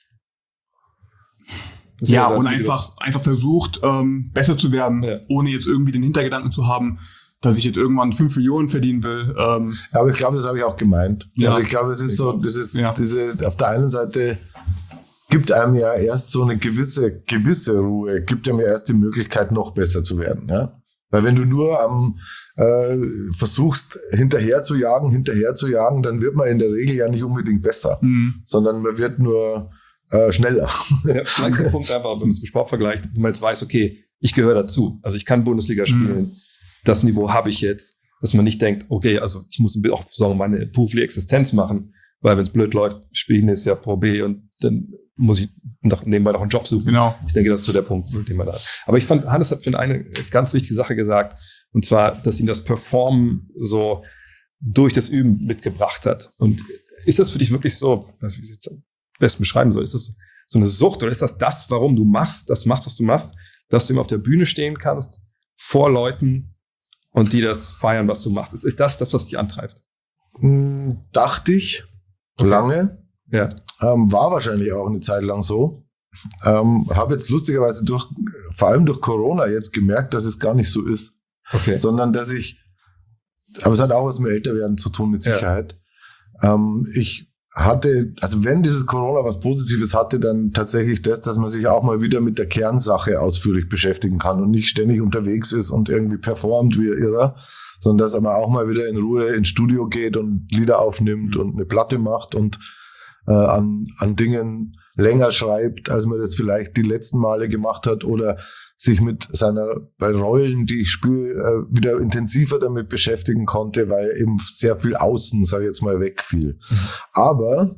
ja, und einfach, einfach versucht, ähm, besser zu werden, ja. ohne jetzt irgendwie den Hintergedanken zu haben, dass ich jetzt irgendwann fünf Millionen verdienen will. Ähm, ja, aber ich glaube, das habe ich auch gemeint. Ja. Also ich glaube, es ist so, das ist ja. diese, auf der einen Seite gibt einem ja erst so eine gewisse, gewisse Ruhe, gibt einem ja erst die Möglichkeit, noch besser zu werden, ja. Weil wenn du nur am, äh, versuchst, hinterher zu jagen, hinterher zu jagen, dann wird man in der Regel ja nicht unbedingt besser, mhm. sondern man wird nur äh, schneller. Ja, vielleicht der Punkt einfach, wenn man es mit Sport vergleicht, wenn man jetzt weiß, okay, ich gehöre dazu, also ich kann Bundesliga spielen, mhm. das Niveau habe ich jetzt, dass man nicht denkt, okay, also ich muss auch sagen, meine berufliche Existenz machen, weil wenn es blöd läuft, spiele ich nächstes Jahr Pro B und dann muss ich nach, nebenbei noch einen Job suchen. Genau. Ich denke, das ist so der Punkt, den man da hat. Aber ich fand, Hannes hat für eine ganz wichtige Sache gesagt, und zwar, dass ihn das Performen so durch das Üben mitgebracht hat. Und ist das für dich wirklich so, wie ich es jetzt am besten beschreiben soll, ist das so eine Sucht oder ist das das, warum du machst, das machst, was du machst, dass du immer auf der Bühne stehen kannst, vor Leuten und die das feiern, was du machst? Ist, ist das das, was dich antreibt? Hm, dachte ich lange. Ja. Ähm, war wahrscheinlich auch eine Zeit lang so. Ähm, habe jetzt lustigerweise durch, vor allem durch Corona jetzt gemerkt, dass es gar nicht so ist. Okay. Sondern, dass ich, aber es hat auch was mit Älterwerden zu tun, mit Sicherheit. Ja. Ähm, ich hatte, also wenn dieses Corona was Positives hatte, dann tatsächlich das, dass man sich auch mal wieder mit der Kernsache ausführlich beschäftigen kann und nicht ständig unterwegs ist und irgendwie performt wie irrer, sondern dass man auch mal wieder in Ruhe ins Studio geht und Lieder aufnimmt und eine Platte macht und äh, an, an Dingen länger schreibt, als man das vielleicht die letzten Male gemacht hat oder sich mit seiner, bei Rollen, die ich spiele, äh, wieder intensiver damit beschäftigen konnte, weil eben sehr viel außen, sage ich jetzt mal, wegfiel. Mhm. Aber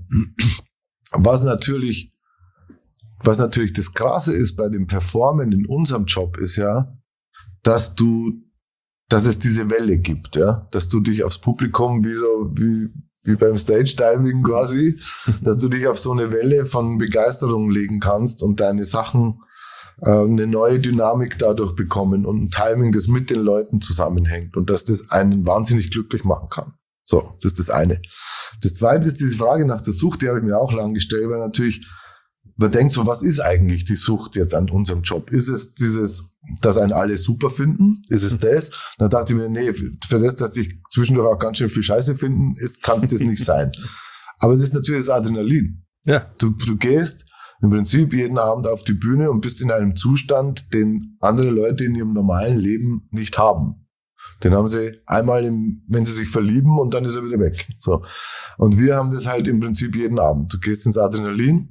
was natürlich, was natürlich das Krasse ist bei dem Performen in unserem Job ist ja, dass du, dass es diese Welle gibt, ja, dass du dich aufs Publikum wie so, wie, wie beim Stage-Diving quasi, dass du dich auf so eine Welle von Begeisterung legen kannst und deine Sachen äh, eine neue Dynamik dadurch bekommen und ein Timing, das mit den Leuten zusammenhängt und dass das einen wahnsinnig glücklich machen kann. So, das ist das eine. Das zweite ist diese Frage nach der Sucht, die habe ich mir auch lang gestellt, weil natürlich man denkt so, was ist eigentlich die Sucht jetzt an unserem Job? Ist es dieses, dass einen alle super finden? Ist es das? Dann dachte ich mir, nee, für das, dass ich zwischendurch auch ganz schön viel Scheiße finden, ist, kann es das nicht sein. Aber es ist natürlich das Adrenalin. Ja. Du, du gehst im Prinzip jeden Abend auf die Bühne und bist in einem Zustand, den andere Leute in ihrem normalen Leben nicht haben. Den haben sie einmal, im, wenn sie sich verlieben und dann ist er wieder weg. So. Und wir haben das halt im Prinzip jeden Abend. Du gehst ins Adrenalin,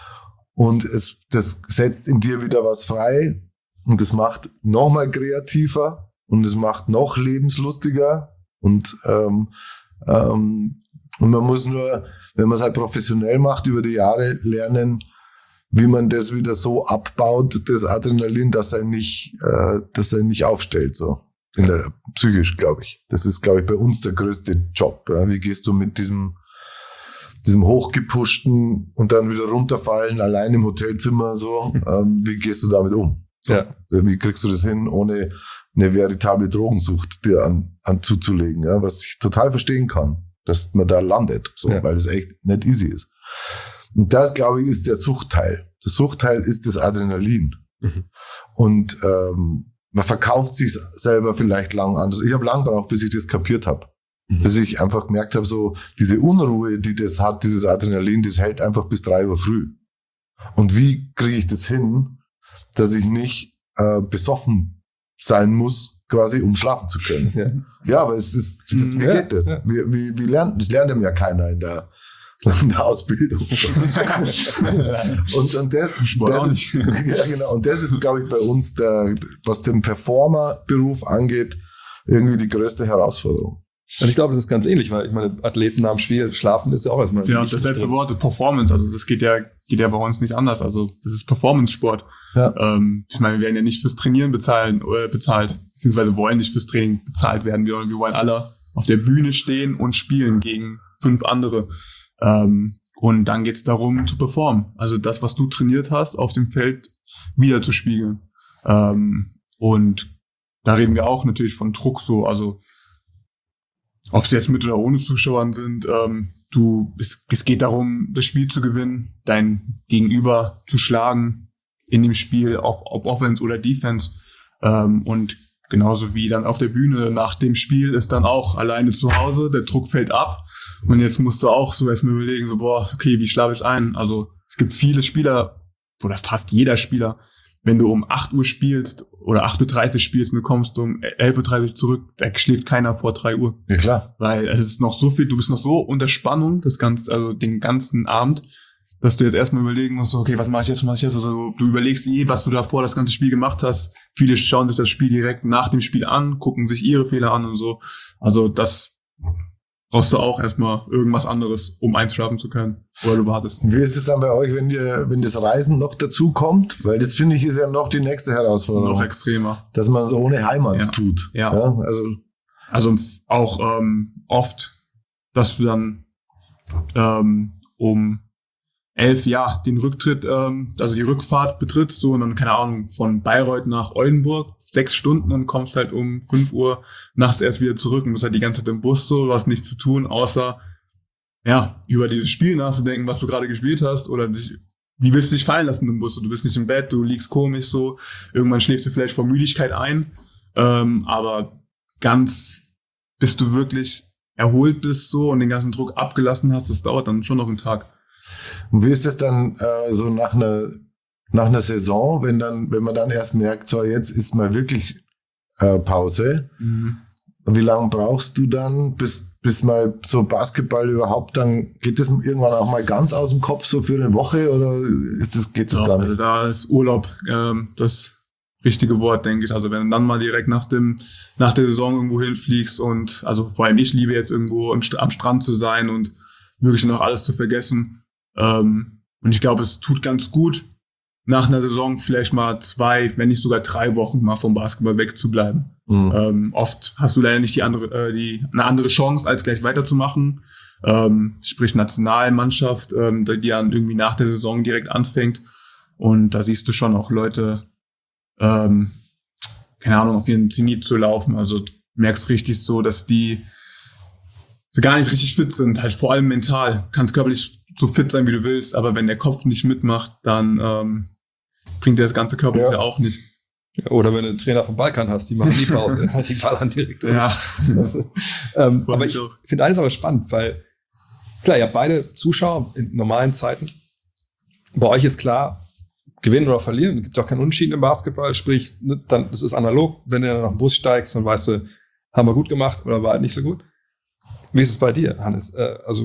und es, das setzt in dir wieder was frei und das macht nochmal kreativer und es macht noch lebenslustiger und, ähm, ähm, und man muss nur, wenn man es halt professionell macht, über die Jahre lernen, wie man das wieder so abbaut, das Adrenalin, dass er nicht, äh, dass er nicht aufstellt, so. In der, psychisch, glaube ich. Das ist, glaube ich, bei uns der größte Job. Ja. Wie gehst du mit diesem, diesem hochgepushten und dann wieder runterfallen, allein im Hotelzimmer, so, ähm, wie gehst du damit um? So. Ja. Wie kriegst du das hin, ohne eine veritable Drogensucht dir an, an zuzulegen, ja, was ich total verstehen kann, dass man da landet, so, ja. weil das echt nicht easy ist. Und das, glaube ich, ist der Suchtteil. Der Suchtteil ist das Adrenalin. Mhm. Und ähm, man verkauft sich selber vielleicht lang anders. Ich habe lang gebraucht, bis ich das kapiert habe. Mhm. Bis ich einfach gemerkt habe, so diese Unruhe, die das hat, dieses Adrenalin, das hält einfach bis drei Uhr früh. Und wie kriege ich das hin, dass ich nicht äh, besoffen sein muss, quasi, um schlafen zu können? Ja, ja, aber es ist, das, wie ja, geht das? Ja. Wie, wie, wie lernt, das lernt ja keiner in der in der Ausbildung. und, und das, das ist, ja, genau. Und das ist, glaube ich, bei uns der, was den Performer-Beruf angeht, irgendwie die größte Herausforderung. Und ich glaube, das ist ganz ähnlich, weil ich meine, Athleten nach dem Spiel, schlafen ist ja auch erstmal. Ja, und das letzte Wort ist Performance. Also das geht ja, geht ja bei uns nicht anders. Also das ist Performance-Sport. Ja. Ähm, ich meine, wir werden ja nicht fürs Trainieren bezahlen, äh, bezahlt, beziehungsweise wollen nicht fürs Training bezahlt werden. Wir, wir wollen alle auf der Bühne stehen und spielen gegen fünf andere. Ähm, und dann geht's darum, zu performen. Also das, was du trainiert hast, auf dem Feld wieder zu spiegeln. Ähm, und da reden wir auch natürlich von Druck so. Also ob es jetzt mit oder ohne Zuschauern sind, ähm, du, es, es geht darum, das Spiel zu gewinnen, dein Gegenüber zu schlagen in dem Spiel, auf, ob Offense oder Defense. Ähm, und genauso wie dann auf der Bühne nach dem Spiel ist dann auch alleine zu Hause, der Druck fällt ab und jetzt musst du auch so erstmal überlegen, so boah, okay, wie schlafe ich ein? Also es gibt viele Spieler, oder fast jeder Spieler, wenn du um acht Uhr spielst oder acht Uhr dreißig spielst und du kommst um elf Uhr dreißig zurück, da schläft keiner vor drei Uhr. Ja, klar. Weil es ist noch so viel, du bist noch so unter Spannung, das ganze, also den ganzen Abend, dass du jetzt erstmal überlegen musst, okay, was mache ich jetzt, was mache ich jetzt? Also, du überlegst eh, was du davor das ganze Spiel gemacht hast. Viele schauen sich das Spiel direkt nach dem Spiel an, gucken sich ihre Fehler an und so. Also das brauchst du auch erstmal irgendwas anderes, um einschlafen zu können. Oder du wartest. Wie ist es dann bei euch, wenn ihr, wenn das Reisen noch dazu kommt? Weil das, finde ich, ist ja noch die nächste Herausforderung. Noch extremer. Dass man es ohne Heimat ja. tut. Ja. ja also, also auch ähm, oft, dass du dann ähm, um elf, ja, den Rücktritt, ähm, also die Rückfahrt betrittst so und dann, keine Ahnung, von Bayreuth nach Oldenburg, sechs Stunden und kommst halt um fünf Uhr nachts erst wieder zurück und bist halt die ganze Zeit im Bus so, du hast nichts zu tun, außer, ja, über dieses Spiel nachzudenken, was du gerade gespielt hast oder dich, wie willst du dich fallen lassen im Bus? Du bist nicht im Bett, du liegst komisch so, irgendwann schläfst du vielleicht vor Müdigkeit ein, ähm, aber ganz, bis du wirklich erholt bist so und den ganzen Druck abgelassen hast, das dauert dann schon noch einen Tag. Und wie ist das dann äh, so nach einer nach einer Saison, wenn dann, wenn man dann erst merkt, so jetzt ist mal wirklich äh, Pause. Mhm. Wie lange brauchst du dann, bis bis mal so Basketball überhaupt dann, geht das irgendwann auch mal ganz aus dem Kopf so für eine Woche oder ist das geht das ja, gar nicht? Also da ist Urlaub ähm, das richtige Wort, denke ich. Also wenn du dann mal direkt nach dem nach der Saison irgendwo hinfliegst und also vor allem ich liebe jetzt irgendwo im, am Strand zu sein und wirklich noch alles zu vergessen. Ähm, und ich glaube, es tut ganz gut, nach einer Saison vielleicht mal zwei, wenn nicht sogar drei Wochen mal vom Basketball wegzubleiben. Mhm. Ähm, oft hast du leider nicht die andere, äh, die, eine andere Chance, als gleich weiterzumachen. Ähm, sprich Nationalmannschaft, ähm, die dann irgendwie nach der Saison direkt anfängt. Und da siehst du schon auch Leute, ähm, keine Ahnung, auf ihren Zenit zu laufen. Also merkst richtig so, dass die gar nicht richtig fit sind, halt vor allem mental. Kannst körperlich so fit sein, wie du willst, aber wenn der Kopf nicht mitmacht, dann ähm, bringt dir das ganze körperliche ja. auch nicht. Ja, oder wenn du einen Trainer vom Balkan hast, die machen nie Pause, halt die Ball an direkt. Ja. ähm, aber ich finde alles aber spannend, weil klar, ihr habt beide Zuschauer in normalen Zeiten. Bei euch ist klar, gewinnen oder verlieren, es gibt auch keinen Unterschied im Basketball, sprich, dann, das ist analog, wenn du dann nach dem Bus steigst, dann weißt du, haben wir gut gemacht oder war halt nicht so gut. Wie ist es bei dir, Hannes? Äh, also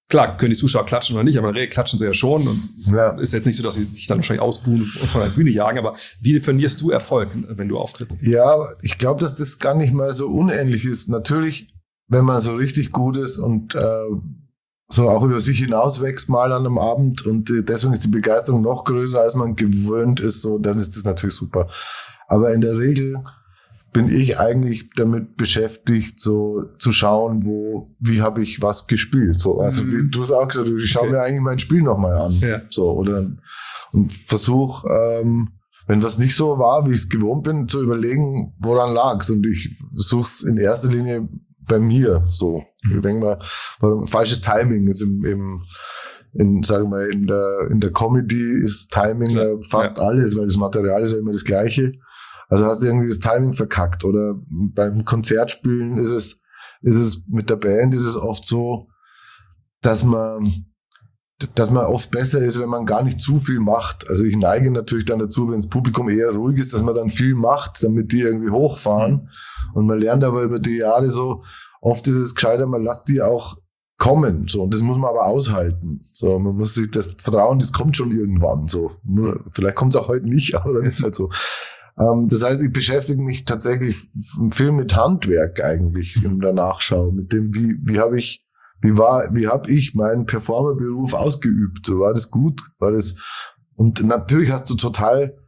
klar, können die Zuschauer klatschen oder nicht, aber in der Regel klatschen sie ja schon. Und Ja. ist jetzt nicht so, dass sie dich dann wahrscheinlich ausbuhen und von der Bühne jagen. Aber wie definierst du Erfolg, wenn du auftrittst? Ja, ich glaube, dass das gar nicht mal so unähnlich ist. Natürlich, wenn man so richtig gut ist und äh, so auch über sich hinauswächst mal an einem Abend und äh, deswegen ist die Begeisterung noch größer, als man gewöhnt ist, so, dann ist das natürlich super. Aber in der Regel bin ich eigentlich damit beschäftigt, so zu schauen, wo, wie habe ich was gespielt. So, also Mhm. wie du hast auch gesagt, ich schaue Okay. mir eigentlich mein Spiel nochmal an. Ja. So, oder und versuche, ähm, wenn was nicht so war, wie ich es gewohnt bin, zu überlegen, woran lag's. Und ich suche es in erster Linie bei mir. So, ich denke mal, warum- falsches Timing ist im, im in, sagen wir, in der in der Comedy ist Timing Klar. ja fast alles, weil das Material ist ja immer das Gleiche. Also hast du irgendwie das Timing verkackt. Oder beim Konzertspielen ist es, ist es mit der Band ist es oft so, dass man, dass man oft besser ist, wenn man gar nicht zu viel macht. Also ich neige natürlich dann dazu, wenn das Publikum eher ruhig ist, dass man dann viel macht, damit die irgendwie hochfahren. Und man lernt aber über die Jahre so, oft ist es gescheiter, man lässt die auch kommen. So, und das muss man aber aushalten. So, man muss sich das Vertrauen, das kommt schon irgendwann. So, nur, vielleicht kommt es auch heute nicht, aber dann ist es halt so. Ähm, das heißt, ich beschäftige mich tatsächlich viel mit Handwerk eigentlich in der Nachschau, mit dem, wie, wie habe ich, wie war, wie habe ich meinen Performerberuf ausgeübt? So, war das gut? War das, und natürlich hast du total,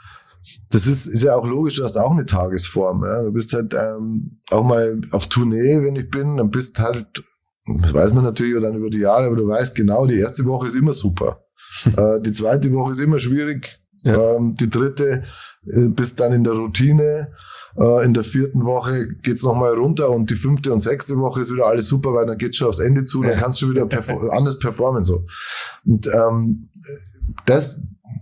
das ist, ist ja auch logisch, du hast auch eine Tagesform, ja. Du bist halt, ähm, auch mal auf Tournee, wenn ich bin, dann bist halt, das weiß man natürlich dann über die Jahre, aber du weißt genau, die erste Woche ist immer super. äh, die zweite Woche ist immer schwierig. Ja. Ähm, die dritte äh, bist dann in der Routine. Äh, in der vierten Woche geht's noch mal runter und die fünfte und sechste Woche ist wieder alles super, weil dann geht's schon aufs Ende zu, dann kannst du schon wieder perfor- anders performen. So. Und ähm, das,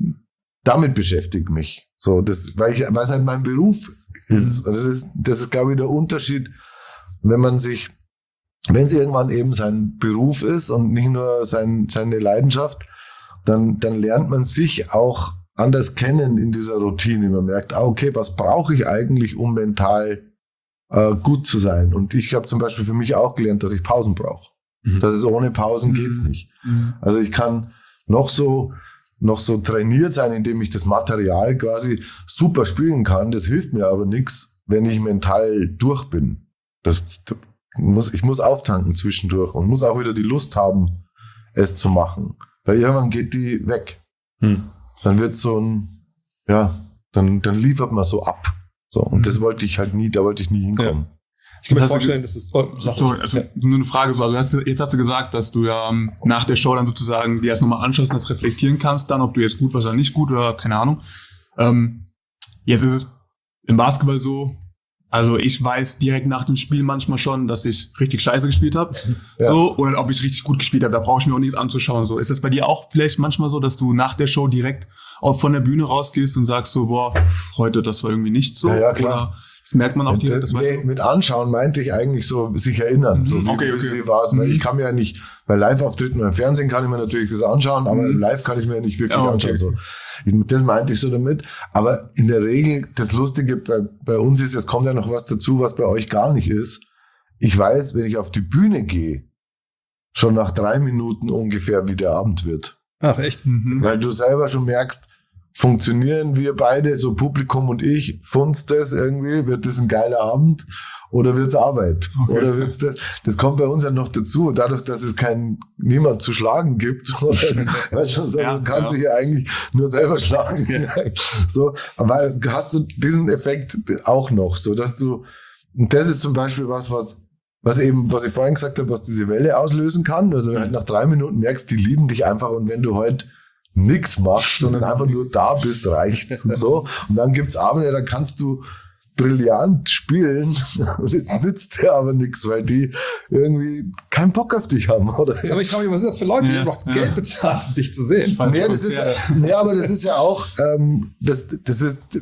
damit beschäftigt mich. So, das, weil ich, weil es halt mein Beruf ist. Und das ist, das ist, glaube ich, der Unterschied, wenn man sich, wenn es irgendwann eben sein Beruf ist und nicht nur sein, seine Leidenschaft, dann, dann lernt man sich auch anders kennen in dieser Routine. Man merkt, ah, okay, was brauche ich eigentlich, um mental äh, gut zu sein? Und ich habe zum Beispiel für mich auch gelernt, dass ich Pausen brauche. Mhm. Das ist ohne Pausen geht's nicht. Mhm. Also ich kann noch so noch so trainiert sein, indem ich das Material quasi super spielen kann. Das hilft mir aber nichts, wenn ich mental durch bin. Das, das muss, ich muss auftanken zwischendurch und muss auch wieder die Lust haben, es zu machen. Weil irgendwann geht die weg. Hm. Dann wird so ein, ja, dann, dann liefert man so ab. So, und das wollte ich halt nie, da wollte ich nie hinkommen. Ich kann mir Das hast du vorstellen, dass es... Oh, sag Sorry, ruhig. also Ja. nur eine Frage so, also hast du, jetzt hast du gesagt, dass du ja ähm, nach der Show dann sozusagen dir erst nochmal anschaust und das reflektieren kannst dann, ob du jetzt gut warst oder nicht gut oder keine Ahnung. Ähm, jetzt ist es im Basketball so, also ich weiß direkt nach dem Spiel manchmal schon, dass ich richtig scheiße gespielt habe, Ja. so, oder ob ich richtig gut gespielt habe, da brauche ich mir auch nichts anzuschauen. So, ist das bei dir auch vielleicht manchmal so, dass du nach der Show direkt auch von der Bühne rausgehst und sagst so, boah, heute, das war irgendwie nicht so? Ja, ja, klar. Oder das merkt man auch direkt, das weißt Nee, du? mit anschauen meinte ich eigentlich so sich erinnern. So, wie, Okay, wie, okay. wie war es? Weil Mhm. ich kann mir ja nicht, bei Live-Auftritten oder im Fernsehen kann ich mir natürlich das anschauen, aber Mhm. live kann ich es mir ja nicht wirklich Ja, okay. anschauen. So. Ich, das meinte ich so damit. Aber in der Regel, das Lustige bei, bei uns ist, es kommt ja noch was dazu, was bei euch gar nicht ist. Ich weiß, wenn ich auf die Bühne gehe, schon nach drei Minuten ungefähr, wie der Abend wird. Ach, echt? Mhm. Weil du selber schon merkst, funktionieren wir beide, so Publikum und ich, funzt das irgendwie, wird das ein geiler Abend oder wird's Arbeit? Okay. Oder wird's das, das kommt bei uns ja noch dazu, dadurch, dass es kein, niemand zu schlagen gibt, oder, weißt schon, so, Ja, du kannst ja. dich ja eigentlich nur selber schlagen. So, aber hast du diesen Effekt auch noch, so dass du, und das ist zum Beispiel was, was Was eben, was ich vorhin gesagt habe, was diese Welle auslösen kann. Also halt nach drei Minuten merkst, die lieben dich einfach und wenn du heute nix machst, sondern einfach nur da bist, reicht's und so. Und dann gibt's Abende, da kannst du brillant spielen und es nützt dir aber nichts, weil die irgendwie keinen Bock auf dich haben, oder? Aber ich frage mich, was sind das für Leute, die Ja, noch ja. Geld bezahlen, um dich zu sehen? Nee, das ist, nee, aber das ist ja auch, ähm, das, das ist,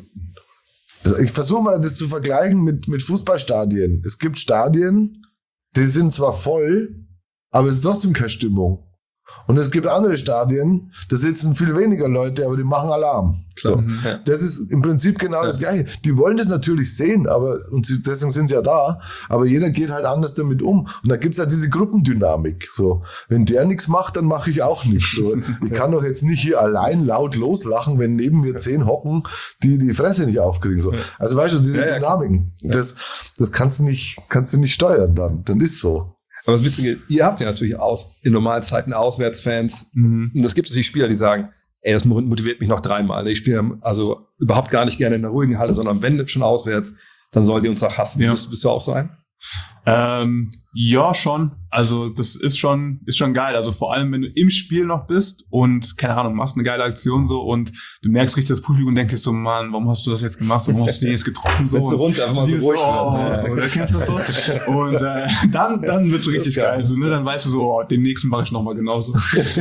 also ich versuche mal das zu vergleichen mit, mit Fußballstadien. Es gibt Stadien, die sind zwar voll, aber es ist trotzdem keine Stimmung. Und es gibt andere Stadien, da sitzen viel weniger Leute, aber die machen Alarm. Klar. So. Ja. Das ist im Prinzip genau ja. das Gleiche. Die wollen das natürlich sehen, aber und sie, deswegen sind sie ja da, aber jeder geht halt anders damit um. Und da gibt's ja diese Gruppendynamik. So, wenn der nichts macht, dann mache ich auch nichts. So, ich kann doch jetzt nicht hier allein laut loslachen, wenn neben mir zehn hocken, die die Fresse nicht aufkriegen. So. Also weißt du, diese ja, ja, Dynamiken, das, das kannst du nicht, kannst du nicht steuern dann. Dann ist so. Aber das Witzige ist, ihr habt ja natürlich aus, in normalen Zeiten Auswärtsfans. Mhm. Und es gibt natürlich Spieler, die sagen, ey, das motiviert mich noch dreimal. Ich spiele also überhaupt gar nicht gerne in einer ruhigen Halle, sondern wenn schon auswärts, dann soll die uns auch hassen. Ja. Bist, bist du auch so ein? Ähm, ja, schon. Also das ist schon, ist schon geil. Also vor allem, wenn du im Spiel noch bist und, keine Ahnung, machst eine geile Aktion so und du merkst richtig das Publikum und denkst so, Mann, warum hast du das jetzt gemacht? Warum hast du den jetzt getroffen? So, du runter, einfach mal so ruhig. Oh, so, oder kennst du das so? Und äh, dann, dann wird's richtig geil. geil. So, ne? Dann weißt du so, oh, den nächsten mache ich nochmal genauso.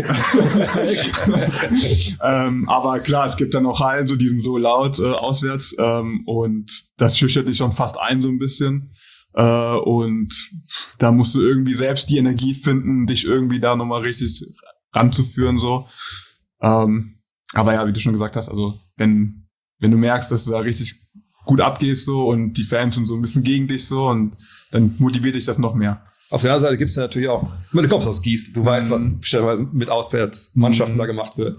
ähm, aber klar, es gibt dann auch Hallen, so, die sind so laut äh, auswärts ähm, und das schüchtert dich schon fast ein so ein bisschen. Uh, und da musst du irgendwie selbst die Energie finden, dich irgendwie da nochmal richtig ranzuführen, so. Um, aber ja, wie du schon gesagt hast, also, wenn, wenn du merkst, dass du da richtig gut abgehst, so, und die Fans sind so ein bisschen gegen dich, so, und dann motiviert dich das noch mehr. Auf der anderen Seite gibt's ja natürlich auch, ich meine, du kommst aus Gießen, du weißt, was stellenweise mit Auswärtsmannschaften mm. da gemacht wird.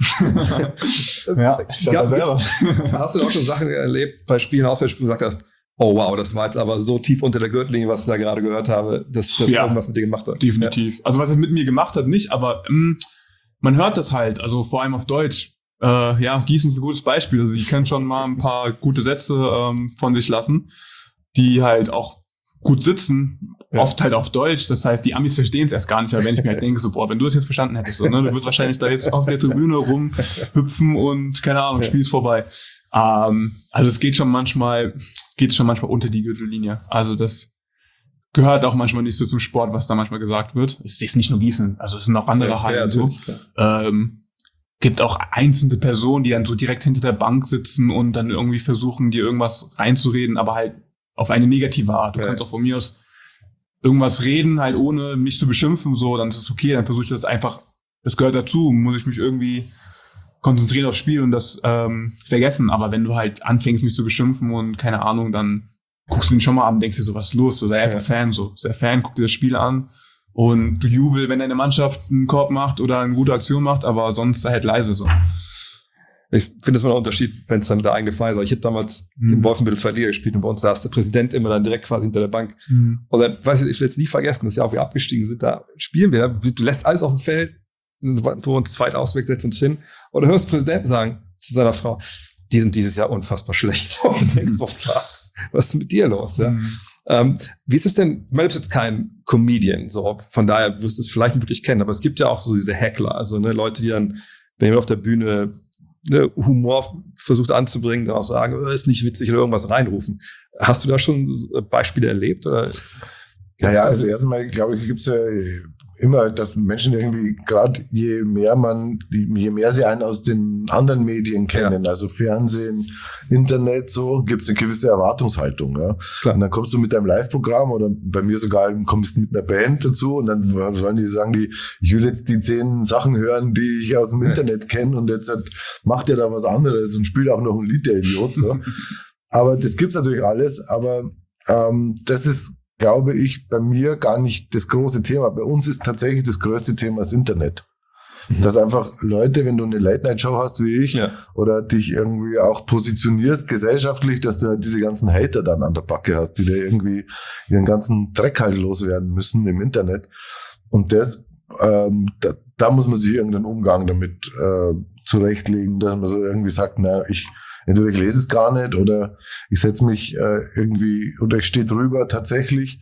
Ja, ich hab das selber. Hast du auch schon Sachen erlebt bei Spielen, Auswärtsspielen, wo du gesagt hast, oh wow, das war jetzt aber so tief unter der Gürtellinie, was ich da gerade gehört habe, dass das ja, irgendwas mit dir gemacht hat. Definitiv. Ja. Also was es mit mir gemacht hat, nicht, aber mh, man hört das halt, also vor allem auf Deutsch. Äh, ja, Gießen ist ein gutes Beispiel. Also die können schon mal ein paar gute Sätze ähm, von sich lassen, die halt auch gut sitzen, ja. Oft halt auf Deutsch. Das heißt, die Amis verstehen es erst gar nicht, weil wenn ich mir halt denke, so, boah, wenn du es jetzt verstanden hättest, so, ne, du würdest wahrscheinlich da jetzt auf der Tribüne rumhüpfen und keine Ahnung, ja. Spiel ist vorbei. Ähm, also es geht schon manchmal, geht schon manchmal unter die Gürtellinie. Also das gehört auch manchmal nicht so zum Sport, was da manchmal gesagt wird. Es ist jetzt nicht nur Gießen, also es sind auch andere ja, Hallen ja, so. Ähm, gibt auch einzelne Personen, die dann so direkt hinter der Bank sitzen und dann irgendwie versuchen, dir irgendwas reinzureden, aber halt auf eine negative Art. Du ja. kannst auch von mir aus irgendwas reden, halt ohne mich zu beschimpfen, so, dann ist es okay, dann versuche ich das einfach, das gehört dazu, muss ich mich irgendwie konzentrieren aufs Spiel und das ähm, vergessen. Aber wenn du halt anfängst, mich zu beschimpfen und keine Ahnung, dann guckst du ihn schon mal an und denkst dir so, was ist los? So, sei einfach ja. Fan, so. Sei Fan, guck dir das Spiel an und du jubel, wenn deine Mannschaft einen Korb macht oder eine gute Aktion macht, aber sonst sei halt leise, so. Ich finde, das war ein Unterschied, wenn es dann da eingefallen ist. Ich habe damals mhm. im Wolfenbüttel zwei Liga gespielt und bei uns saß der Präsident immer dann direkt quasi hinter der Bank. Mhm. Und dann, weiß ich, ich will jetzt nie vergessen, das Jahr, auch wir abgestiegen sind, da spielen wir, du lässt alles auf dem Feld, wo uns zweit ausweg, setzt uns hin. Und du hörst den Präsidenten sagen zu seiner Frau, die sind dieses Jahr unfassbar schlecht. Und du denkst so, was? Was ist mit dir los? Ja? Mhm. Ähm, wie ist es denn, du bist jetzt kein Comedian, so, von daher wirst du es vielleicht wirklich kennen, aber es gibt ja auch so diese Heckler, also ne, Leute, die dann, wenn jemand auf der Bühne ne, Humor versucht anzubringen, dann auch sagen, oh, ist nicht witzig oder irgendwas reinrufen. Hast du da schon Beispiele erlebt? Oder? Naja, also erstmal, glaube ich, gibt's ja immer, dass Menschen irgendwie, gerade je mehr man, je mehr sie einen aus den anderen Medien kennen, ja. also Fernsehen, Internet, so, gibt's eine gewisse Erwartungshaltung. Ja. Klar. Und dann kommst du mit deinem Live-Programm oder bei mir sogar kommst du mit einer Band dazu und dann sollen die sagen, die, ich will jetzt die zehn Sachen hören, die ich aus dem ja. Internet kenne und jetzt hat, macht der da was anderes und spielt auch noch ein Lied, der Idiot. So. Aber das gibt's natürlich alles, aber ähm, das ist, glaube ich, bei mir gar nicht das große Thema. Bei uns ist tatsächlich das größte Thema das Internet. Mhm. Dass einfach Leute, wenn du eine Late-Night-Show hast wie ich, ja. oder dich irgendwie auch positionierst gesellschaftlich, dass du halt diese ganzen Hater dann an der Backe hast, die da irgendwie ihren ganzen Dreck halt loswerden müssen im Internet. Und das, ähm, da, da muss man sich irgendeinen Umgang damit äh, zurechtlegen, dass man so irgendwie sagt, na, ich entweder ich lese es gar nicht oder ich setze mich äh, irgendwie oder ich stehe drüber tatsächlich.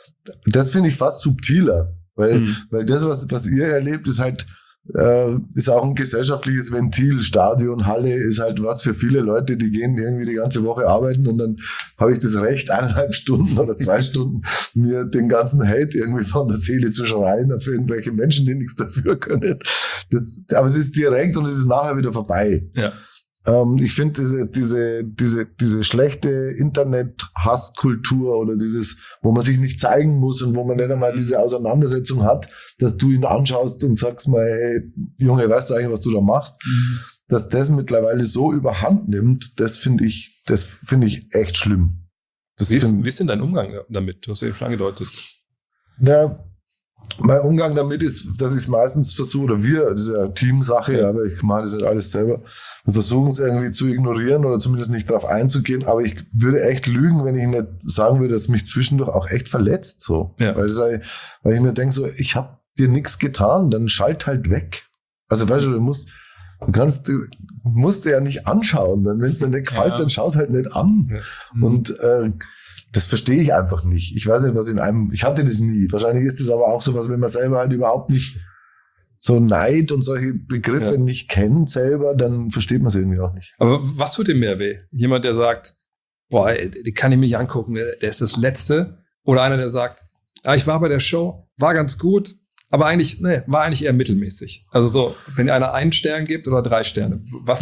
Das finde ich fast subtiler, weil mhm. weil das, was was ihr erlebt, ist halt äh, ist auch ein gesellschaftliches Ventil. Stadion, Halle ist halt was für viele Leute, die gehen irgendwie die ganze Woche arbeiten und dann habe ich das Recht, eineinhalb Stunden oder zwei Stunden mir den ganzen Hate irgendwie von der Seele zu schreien für irgendwelche Menschen, die nichts dafür können. Das, aber es ist direkt und es ist nachher wieder vorbei. Ja. ähm, ich finde diese, diese, diese, diese schlechte Internet-Hasskultur oder dieses, wo man sich nicht zeigen muss und wo man nicht einmal diese Auseinandersetzung hat, dass du ihn anschaust und sagst mal, hey, Junge, weißt du eigentlich, was du da machst? Mhm. Dass das mittlerweile so überhand nimmt, das finde ich, das finde ich echt schlimm. Das wie, ist, find, wie ist denn dein Umgang damit? Du hast ja schon angedeutet. Na, mein Umgang damit ist, dass ich es meistens versuche, oder wir, das ist ja eine Teamsache, ja. aber ich mache das nicht alles selber. Wir versuchen es irgendwie zu ignorieren oder zumindest nicht darauf einzugehen, aber ich würde echt lügen, wenn ich nicht sagen würde, dass mich zwischendurch auch echt verletzt, so. Ja. Weil, das, weil ich mir denke, so, ich habe dir nichts getan, dann schalt halt weg. Also, weißt du, du musst, du kannst, du musst dir ja nicht anschauen, wenn es dir nicht gefällt, ja. dann schau es halt nicht an. Ja. Mhm. Und, äh, das verstehe ich einfach nicht. Ich weiß nicht, was in einem, ich hatte das nie. Wahrscheinlich ist das aber auch so was, wenn man selber halt überhaupt nicht so Neid und solche Begriffe ja. nicht kennt selber, dann versteht man es irgendwie auch nicht. Aber was tut dem mehr weh? Jemand, der sagt, boah, die kann ich mir nicht angucken, der ist das Letzte. Oder einer, der sagt, ja, ich war bei der Show, war ganz gut, aber eigentlich, nee, war eigentlich eher mittelmäßig. Also so, wenn einer einen Stern gibt oder drei Sterne, was,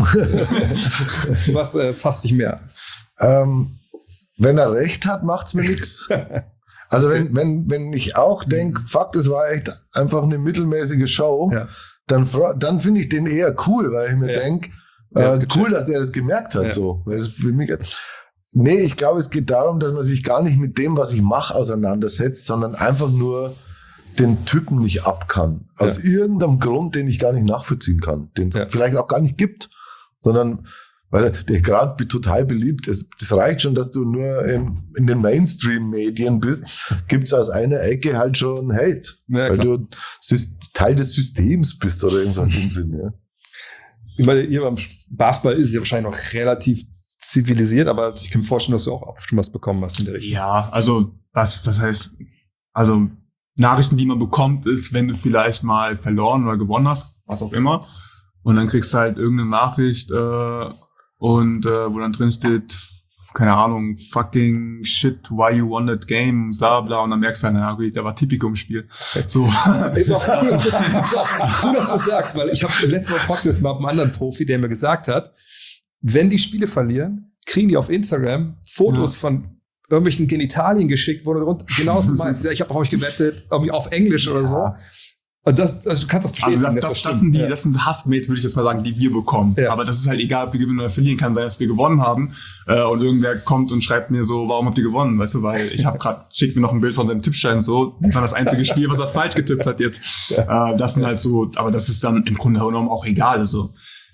was äh, fasst dich mehr? Ähm, Wenn er recht hat, macht's mir nichts. Also wenn, wenn, wenn ich auch denke, fuck, das war echt einfach eine mittelmäßige Show, ja. dann, dann finde ich den eher cool, weil ich mir ja. denke, äh, cool, dass der das gemerkt hat, ja. so. Weil das für mich, nee, ich glaube, es geht darum, dass man sich gar nicht mit dem, was ich mache, auseinandersetzt, sondern einfach nur den Typen nicht ab kann. Aus ja. irgendeinem Grund, den ich gar nicht nachvollziehen kann, den es ja. vielleicht auch gar nicht gibt, sondern weil der gerade total beliebt ist. Das reicht schon, dass du nur in, in den Mainstream-Medien bist, gibt's aus einer Ecke halt schon Hate. Ja, weil du Teil des Systems bist oder in so einem Unsinn. Ja. Ich meine, ihr beim Basketball ist ja wahrscheinlich noch relativ zivilisiert, aber ich kann mir vorstellen, dass du auch schon was bekommen hast in der Richtung. Ja, also was, was heißt, also Nachrichten, die man bekommt, ist, wenn du vielleicht mal verloren oder gewonnen hast, was auch immer, und dann kriegst du halt irgendeine Nachricht, äh, und äh, wo dann drin steht, keine Ahnung, fucking shit, why you won that game, bla bla, und dann merkst du, na gut, da war Tipico im Spiel. So. Ist auch cool, dass du sagst, weil ich habe letztes Mal Podcast mit einem anderen Profi, der mir gesagt hat, wenn die Spiele verlieren, kriegen die auf Instagram Fotos ja. von irgendwelchen Genitalien geschickt, wo du drunter genauso meinst, ja, ich habe auf euch gewettet, irgendwie auf Englisch oder so. Und das, also du kannst das verstehen. Also das, das, das, sind die, ja. das sind Hassmails, würde ich jetzt mal sagen, die wir bekommen. Ja. Aber das ist halt egal, ob wir gewinnen oder verlieren. Kann sein, dass wir gewonnen haben. Äh, und irgendwer kommt und schreibt mir so, warum habt ihr gewonnen? Weißt du, weil ich habe gerade, schickt mir noch ein Bild von seinem Tippschein so. Das war das einzige Spiel, was er falsch getippt hat jetzt. Ja. Äh, das sind halt so, aber das ist dann im Grunde genommen auch egal. Also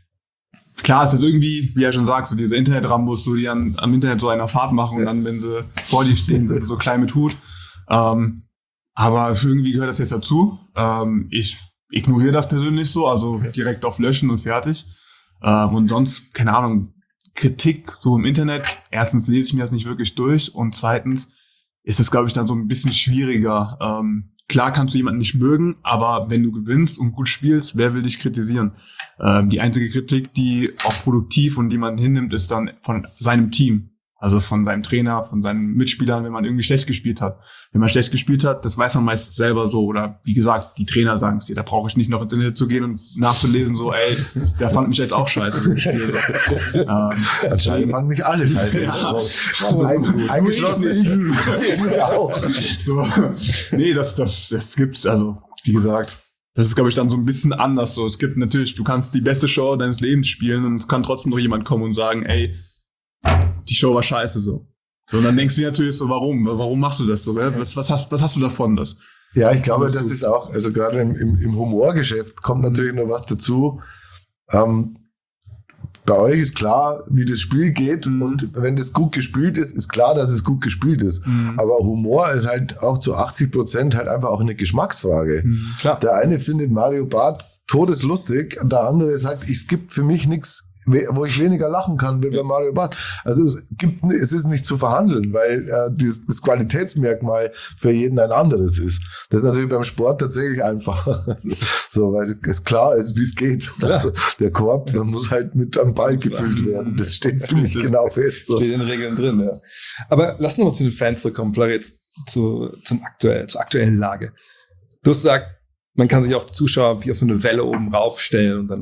klar, es ist irgendwie, wie er schon sagt, so diese Internet-Rambos, so die an, am Internet so eine Fahrt machen und dann, wenn sie vor dir stehen, sind sie so klein mit Hut. Ähm, Aber irgendwie gehört das jetzt dazu. Ähm, ich ignoriere das persönlich so, also direkt auf Löschen und fertig. Ähm, und sonst, keine Ahnung, Kritik so im Internet. Erstens lese ich mir das nicht wirklich durch und zweitens ist es, glaube ich, dann so ein bisschen schwieriger. Ähm, klar kannst du jemanden nicht mögen, aber wenn du gewinnst und gut spielst, wer will dich kritisieren? Ähm, die einzige Kritik, die auch produktiv und die man hinnimmt, ist dann von seinem Team. Also von seinem Trainer, von seinen Mitspielern, wenn man irgendwie schlecht gespielt hat. Wenn man schlecht gespielt hat, das weiß man meistens selber so. Oder wie gesagt, die Trainer sagen es dir. Da brauche ich nicht noch ins Internet zu gehen und nachzulesen, so, ey, der fand mich jetzt auch scheiße im Spiel. ähm, Anscheinend fanden mich alle scheiße. Ja. Also, eingeschlossen ich. auch. So. Nee, das, das, das gibt's, also, wie gesagt. Das ist, glaube ich, dann so ein bisschen anders. So, es gibt natürlich, du kannst die beste Show deines Lebens spielen und es kann trotzdem noch jemand kommen und sagen, ey, die Show war scheiße so. So, und dann denkst du dir natürlich so, warum? Warum machst du das so? Was, was, hast, was hast du davon? Das? Ja, ich glaube, das ist auch, also gerade im, im, im Humorgeschäft kommt natürlich noch was dazu. Ähm, bei euch ist klar, wie das Spiel geht mhm. und wenn das gut gespielt ist, ist klar, dass es gut gespielt ist. Mhm. Aber Humor ist halt auch zu achtzig Prozent halt einfach auch eine Geschmacksfrage. Mhm, klar. Der eine findet Mario Barth todeslustig und der andere sagt, es gibt für mich nichts, wo ich weniger lachen kann wie bei Mario Barth. Also es gibt, es ist nicht zu verhandeln, weil äh, das, das Qualitätsmerkmal für jeden ein anderes ist. Das ist natürlich beim Sport tatsächlich einfacher. So, weil es klar ist, wie es geht. Also der Korb, der muss halt mit einem Ball gefüllt werden. Das steht ziemlich genau fest. So. Steht in den Regeln drin, ja. Aber lass uns mal zu den Fans zurückkommen, vielleicht jetzt zu, zum aktuell, zur aktuellen Lage. Du hast gesagt, man kann sich auf Zuschauer wie auf so eine Welle oben raufstellen und dann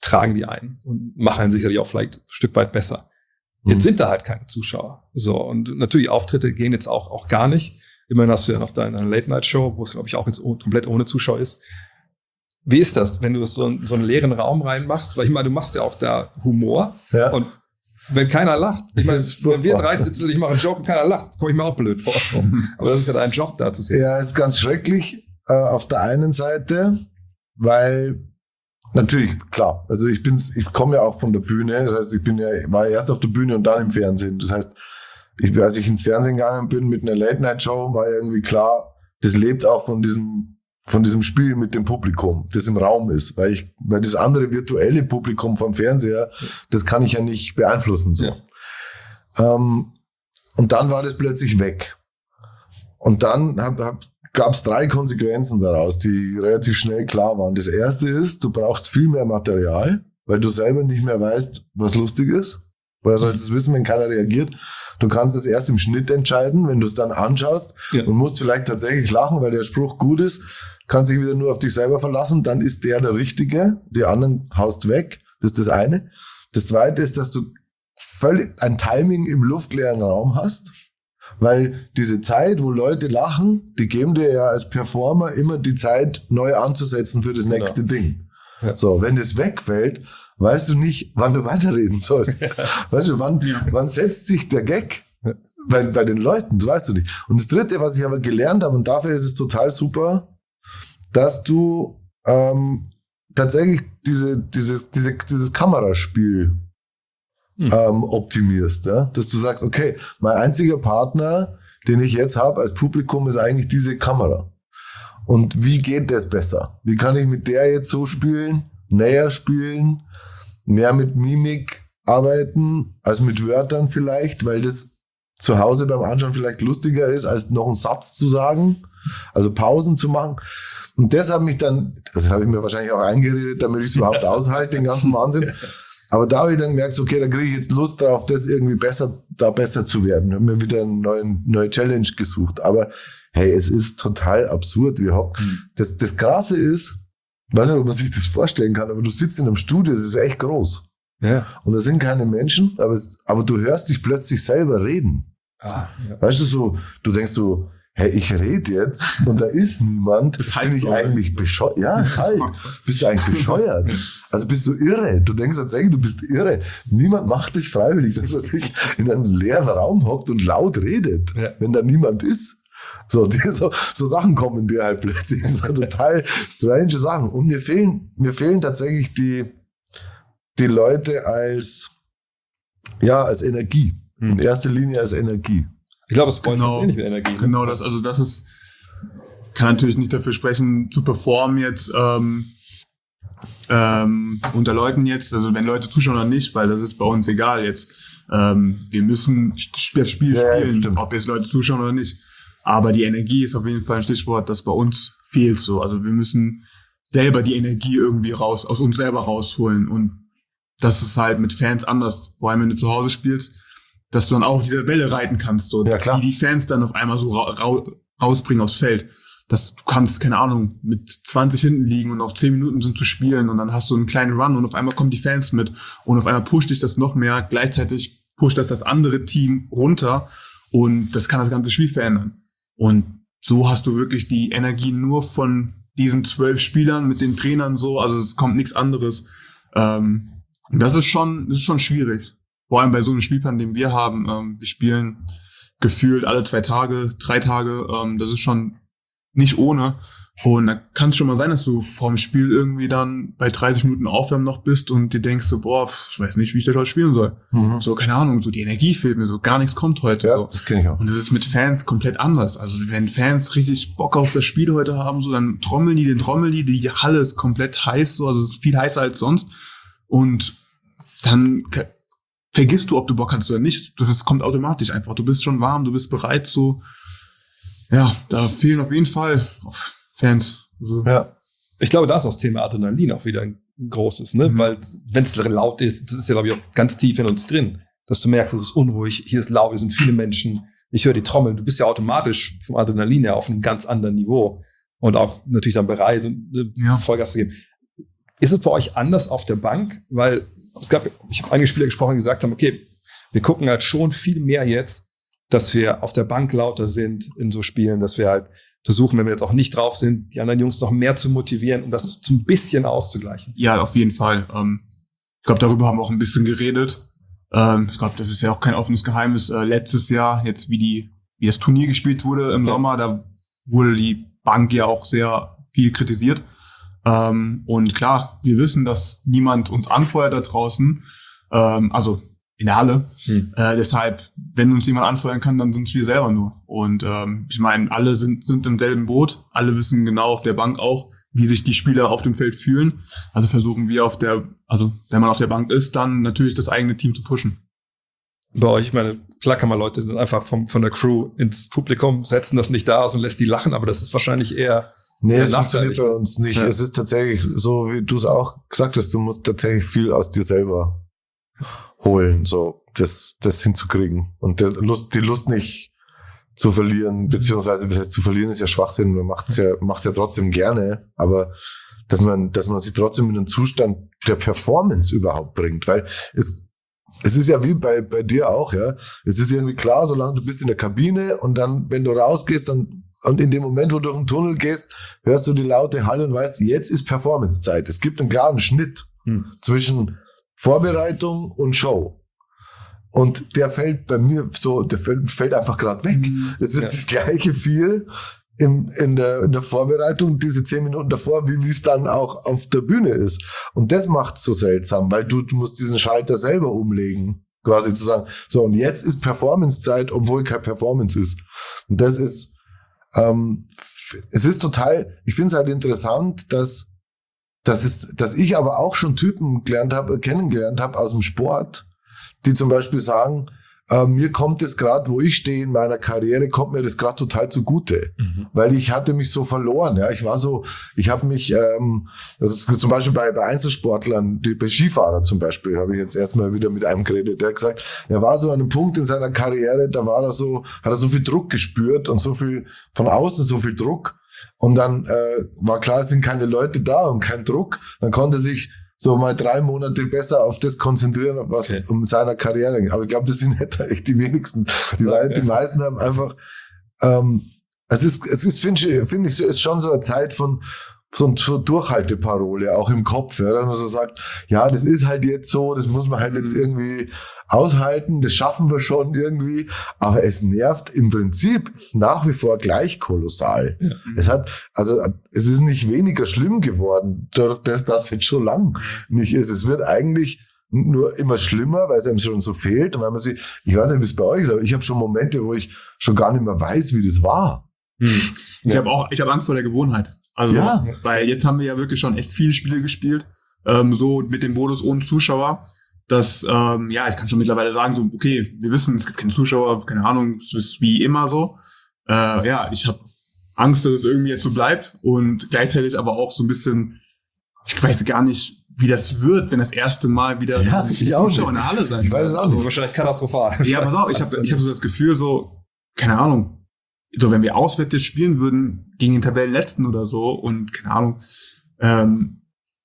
tragen die ein und machen einen sicherlich auch vielleicht ein Stück weit besser. Jetzt sind da halt keine Zuschauer. So, und natürlich Auftritte gehen jetzt auch, auch gar nicht. Immerhin hast du ja noch deine Late-Night-Show, wo es, glaube ich, auch jetzt oh, komplett ohne Zuschauer ist. Wie ist das, wenn du so, so einen leeren Raum reinmachst? Weil ich meine, du machst ja auch da Humor. Ja. Und wenn keiner lacht, ich meine, wenn wir drei sitzen und ich mache einen Joke und keiner lacht, komme ich mir auch blöd vor. Aber das ist ja dein Job da zu sehen. Ja, ist ganz schrecklich äh, auf der einen Seite, weil natürlich, klar, also ich bin's, ich komme ja auch von der Bühne, das heißt, ich bin ja, war erst auf der Bühne und dann im Fernsehen. Das heißt, ich, als ich ins Fernsehen gegangen bin mit einer Late-Night-Show, war irgendwie klar, das lebt auch von diesem, von diesem Spiel mit dem Publikum, das im Raum ist, weil ich, weil das andere virtuelle Publikum vom Fernseher, das kann ich ja nicht beeinflussen, so. Ja. Ähm, und dann war das plötzlich weg. Und dann hab, hab, gab es drei Konsequenzen daraus, die relativ schnell klar waren. Das erste ist, du brauchst viel mehr Material, weil du selber nicht mehr weißt, was lustig ist. Woher sollst du es wissen, wenn keiner reagiert? Du kannst es erst im Schnitt entscheiden, wenn du es dann anschaust ja. und musst vielleicht tatsächlich lachen, weil der Spruch gut ist, kannst dich wieder nur auf dich selber verlassen, dann ist der der Richtige, die anderen haust weg. Das ist das eine. Das zweite ist, dass du völlig ein Timing im luftleeren Raum hast, weil diese Zeit, wo Leute lachen, die geben dir ja als Performer immer die Zeit, neu anzusetzen für das nächste genau. Ding. Ja. So, wenn das wegfällt, weißt du nicht, wann du weiterreden sollst. Ja. Weißt du, wann, ja. wann setzt sich der Gag ja. bei, bei den Leuten? Das weißt du nicht. Und das Dritte, was ich aber gelernt habe, und dafür ist es total super, dass du ähm, tatsächlich diese, dieses, diese, dieses Kameraspiel hm. ähm, optimierst. Ja? Dass du sagst, okay, mein einziger Partner, den ich jetzt habe als Publikum, ist eigentlich diese Kamera. Und wie geht das besser? Wie kann ich mit der jetzt so spielen, näher spielen, mehr mit Mimik arbeiten, als mit Wörtern vielleicht, weil das zu Hause beim Anschauen vielleicht lustiger ist, als noch einen Satz zu sagen, also Pausen zu machen. Und das hat mich dann, das habe ich mir wahrscheinlich auch eingeredet, damit ich es überhaupt aushalte, den ganzen Wahnsinn. Aber da habe ich dann gemerkt, okay, da kriege ich jetzt Lust drauf, das irgendwie besser, da besser zu werden. Ich habe mir wieder eine neue, neue Challenge gesucht. Aber hey, es ist total absurd. Wir haben, das, das Krasse ist, ich weiß nicht, ob man sich das vorstellen kann, aber du sitzt in einem Studio, es ist echt groß. Ja. Und da sind keine Menschen, aber, es, aber du hörst dich plötzlich selber reden. Ah, ja. Weißt du, so, du denkst so, hey, ich rede jetzt und da ist niemand. Das bin ich so eigentlich bescheuert? Ja, ist halt. Bist du eigentlich bescheuert? Also bist du irre? Du denkst tatsächlich, du bist irre. Niemand macht es freiwillig, dass er sich in einen leeren Raum hockt und laut redet, ja. wenn da niemand ist. So, die, so, so Sachen kommen dir halt plötzlich. So total strange Sachen. Und mir fehlen, mir fehlen tatsächlich die, die Leute als, ja, als Energie. Hm. In erster Linie als Energie. Ich glaube, es freut uns ähnlich mit Energie. Genau, das, also das ist, kann natürlich nicht dafür sprechen, zu performen jetzt, ähm, ähm, unter Leuten jetzt, also wenn Leute zuschauen oder nicht, weil das ist bei uns egal jetzt. Ähm, wir müssen das Spiel spielen, ja, ob jetzt Leute zuschauen oder nicht. Aber die Energie ist auf jeden Fall ein Stichwort, das bei uns fehlt so. Also wir müssen selber die Energie irgendwie raus, aus uns selber rausholen. Und das ist halt mit Fans anders. Vor allem, wenn du zu Hause spielst, dass du dann auch auf dieser Welle reiten kannst. So, ja, die die Fans dann auf einmal so ra- ra- rausbringen aufs Feld. Dass du kannst, keine Ahnung, mit zwanzig hinten liegen und noch zehn Minuten sind zu spielen und dann hast du einen kleinen Run und auf einmal kommen die Fans mit und auf einmal pusht dich das noch mehr. Gleichzeitig pusht das das andere Team runter und das kann das ganze Spiel verändern. Und so hast du wirklich die Energie nur von diesen zwölf Spielern mit den Trainern so, also es kommt nichts anderes. Ähm, und das ist schon, das ist schon schwierig. Vor allem bei so einem Spielplan, den wir haben. Ähm, wir spielen gefühlt alle zwei Tage, drei Tage. Ähm, das ist schon nicht ohne. Und da kann es schon mal sein, dass du vorm Spiel irgendwie dann bei dreißig Minuten Aufwärmen noch bist und dir denkst so, boah, ich weiß nicht, wie ich das heute spielen soll. Mhm. So, keine Ahnung, so die Energie fehlt mir, so gar nichts kommt heute. Ja, so. Das kenn ich auch. Und das ist mit Fans komplett anders. Also wenn Fans richtig Bock auf das Spiel heute haben, so dann trommeln die, den trommeln die, die Halle ist komplett heiß, so, also es ist viel heißer als sonst. Und dann vergisst du, ob du Bock hast oder nicht. Das ist, kommt automatisch einfach. Du bist schon warm, du bist bereit, so. Ja, da fehlen auf jeden Fall Fans. Also. Ja. Ich glaube, da ist das Thema Adrenalin auch wieder ein großes, ne? Mhm. Weil, wenn es laut ist, das ist ja, glaube ich, auch ganz tief in uns drin, dass du merkst, es ist unruhig, hier ist laut, hier sind viele Menschen, ich höre die Trommeln. Du bist ja automatisch vom Adrenalin her auf einem ganz anderen Niveau und auch natürlich dann bereit, ja. Vollgas zu geben. Ist es bei euch anders auf der Bank? Weil es gab, ich habe einige Spieler gesprochen, die gesagt haben, okay, wir gucken halt schon viel mehr jetzt, dass wir auf der Bank lauter sind in so Spielen, dass wir halt versuchen, wenn wir jetzt auch nicht drauf sind, die anderen Jungs noch mehr zu motivieren, um das so ein bisschen auszugleichen. Ja, auf jeden Fall. Ähm, ich glaube, darüber haben wir auch ein bisschen geredet. Ähm, ich glaube, das ist ja auch kein offenes Geheimnis. Äh, letztes Jahr, jetzt wie die, wie das Turnier gespielt wurde im ja. Sommer, da wurde die Bank ja auch sehr viel kritisiert. Ähm, und klar, wir wissen, dass niemand uns anfeuert da draußen, ähm, also in der Halle. Hm. Äh, deshalb, wenn uns jemand anfeuern kann, dann sind es wir selber nur. Und ähm, ich meine, alle sind, sind im selben Boot, alle wissen genau auf der Bank auch, wie sich die Spieler auf dem Feld fühlen. Also versuchen wir auf der, also wenn man auf der Bank ist, dann natürlich das eigene Team zu pushen. Bei euch, ich meine, klar kann man Leute dann einfach vom, von der Crew ins Publikum setzen, das nicht da ist und lässt die lachen, aber das ist wahrscheinlich eher Nee, es funktioniert bei uns nicht. Ja. Es ist tatsächlich so, wie du es auch gesagt hast, du musst tatsächlich viel aus dir selber holen, so das, das hinzukriegen. Und der Lust, die Lust nicht zu verlieren, beziehungsweise das heißt, zu verlieren ist ja Schwachsinn, man macht's ja, macht's ja trotzdem gerne, aber dass man, dass man sich trotzdem in einen Zustand der Performance überhaupt bringt, weil es, es ist ja wie bei, bei dir auch, ja. Es ist irgendwie klar, solange du bist in der Kabine und dann, wenn du rausgehst, dann und in dem Moment, wo du durch den Tunnel gehst, hörst du die laute Halle und weißt, jetzt ist Performance-Zeit. Es gibt einen klaren Schnitt hm. zwischen Vorbereitung und Show. Und der fällt bei mir so, der fällt, fällt einfach gerade weg. Es ist ja. das gleiche viel in, in, der, in der Vorbereitung, diese zehn Minuten davor, wie es dann auch auf der Bühne ist. Und das macht's so seltsam, weil du, du musst diesen Schalter selber umlegen. Quasi zu sagen, so und jetzt ist Performance-Zeit, obwohl keine Performance ist. Und das ist Ähm, es ist total, ich finde es halt interessant, dass, dass, es, dass ich aber auch schon Typen gelernt habe, kennengelernt habe aus dem Sport, die zum Beispiel sagen, äh, mir kommt es gerade, wo ich stehe in meiner Karriere, kommt mir das gerade total zugute. Mhm. Weil ich hatte mich so verloren. Ja, ich war so, ich habe mich, ähm, das ist zum Beispiel bei, bei Einzelsportlern, die, bei Skifahrer zum Beispiel, habe ich jetzt erstmal wieder mit einem geredet, der hat gesagt, er war so an einem Punkt in seiner Karriere, da war er so, hat er so viel Druck gespürt und so viel, von außen so viel Druck. Und dann äh, war klar, es sind keine Leute da und kein Druck. Dann konnte er sich so mal drei Monate besser auf das konzentrieren, was okay. um seiner Karriere ging. Aber ich glaube, das sind nicht echt die wenigsten. Die, okay. die meisten haben einfach, ähm, es ist, es ist, finde ich, finde ich, ist schon so eine Zeit von, so eine Durchhalteparole, auch im Kopf, ja, dass man so sagt, ja, das ist halt jetzt so, das muss man halt jetzt irgendwie aushalten, das schaffen wir schon irgendwie, aber es nervt im Prinzip nach wie vor gleich kolossal. Ja. Es hat, also, es ist nicht weniger schlimm geworden, dadurch, dass das jetzt schon lang nicht ist. Es wird eigentlich nur immer schlimmer, weil es einem schon so fehlt und weil man sich, ich weiß nicht, wie es bei euch ist, aber ich habe schon Momente, wo ich schon gar nicht mehr weiß, wie das war. Hm. Ich ja. habe auch, ich habe Angst vor der Gewohnheit. Also, ja. weil jetzt haben wir ja wirklich schon echt viele Spiele gespielt, ähm, so mit dem Modus ohne Zuschauer, dass, ähm, ja, ich kann schon mittlerweile sagen, so, okay, wir wissen, es gibt keine Zuschauer, keine Ahnung, es ist wie immer so. Äh, ja, ich habe Angst, dass es irgendwie jetzt so bleibt und gleichzeitig aber auch so ein bisschen, ich weiß gar nicht, wie das wird, wenn das erste Mal wieder ja, ich auch Zuschauer in der Halle sein. Ich weiß es auch nicht. Wahrscheinlich katastrophal. Ja, pass auf, ich habe ich hab so das Gefühl, so, keine Ahnung, so, wenn wir auswärts spielen würden, gegen den Tabellenletzten oder so, und keine Ahnung, ähm,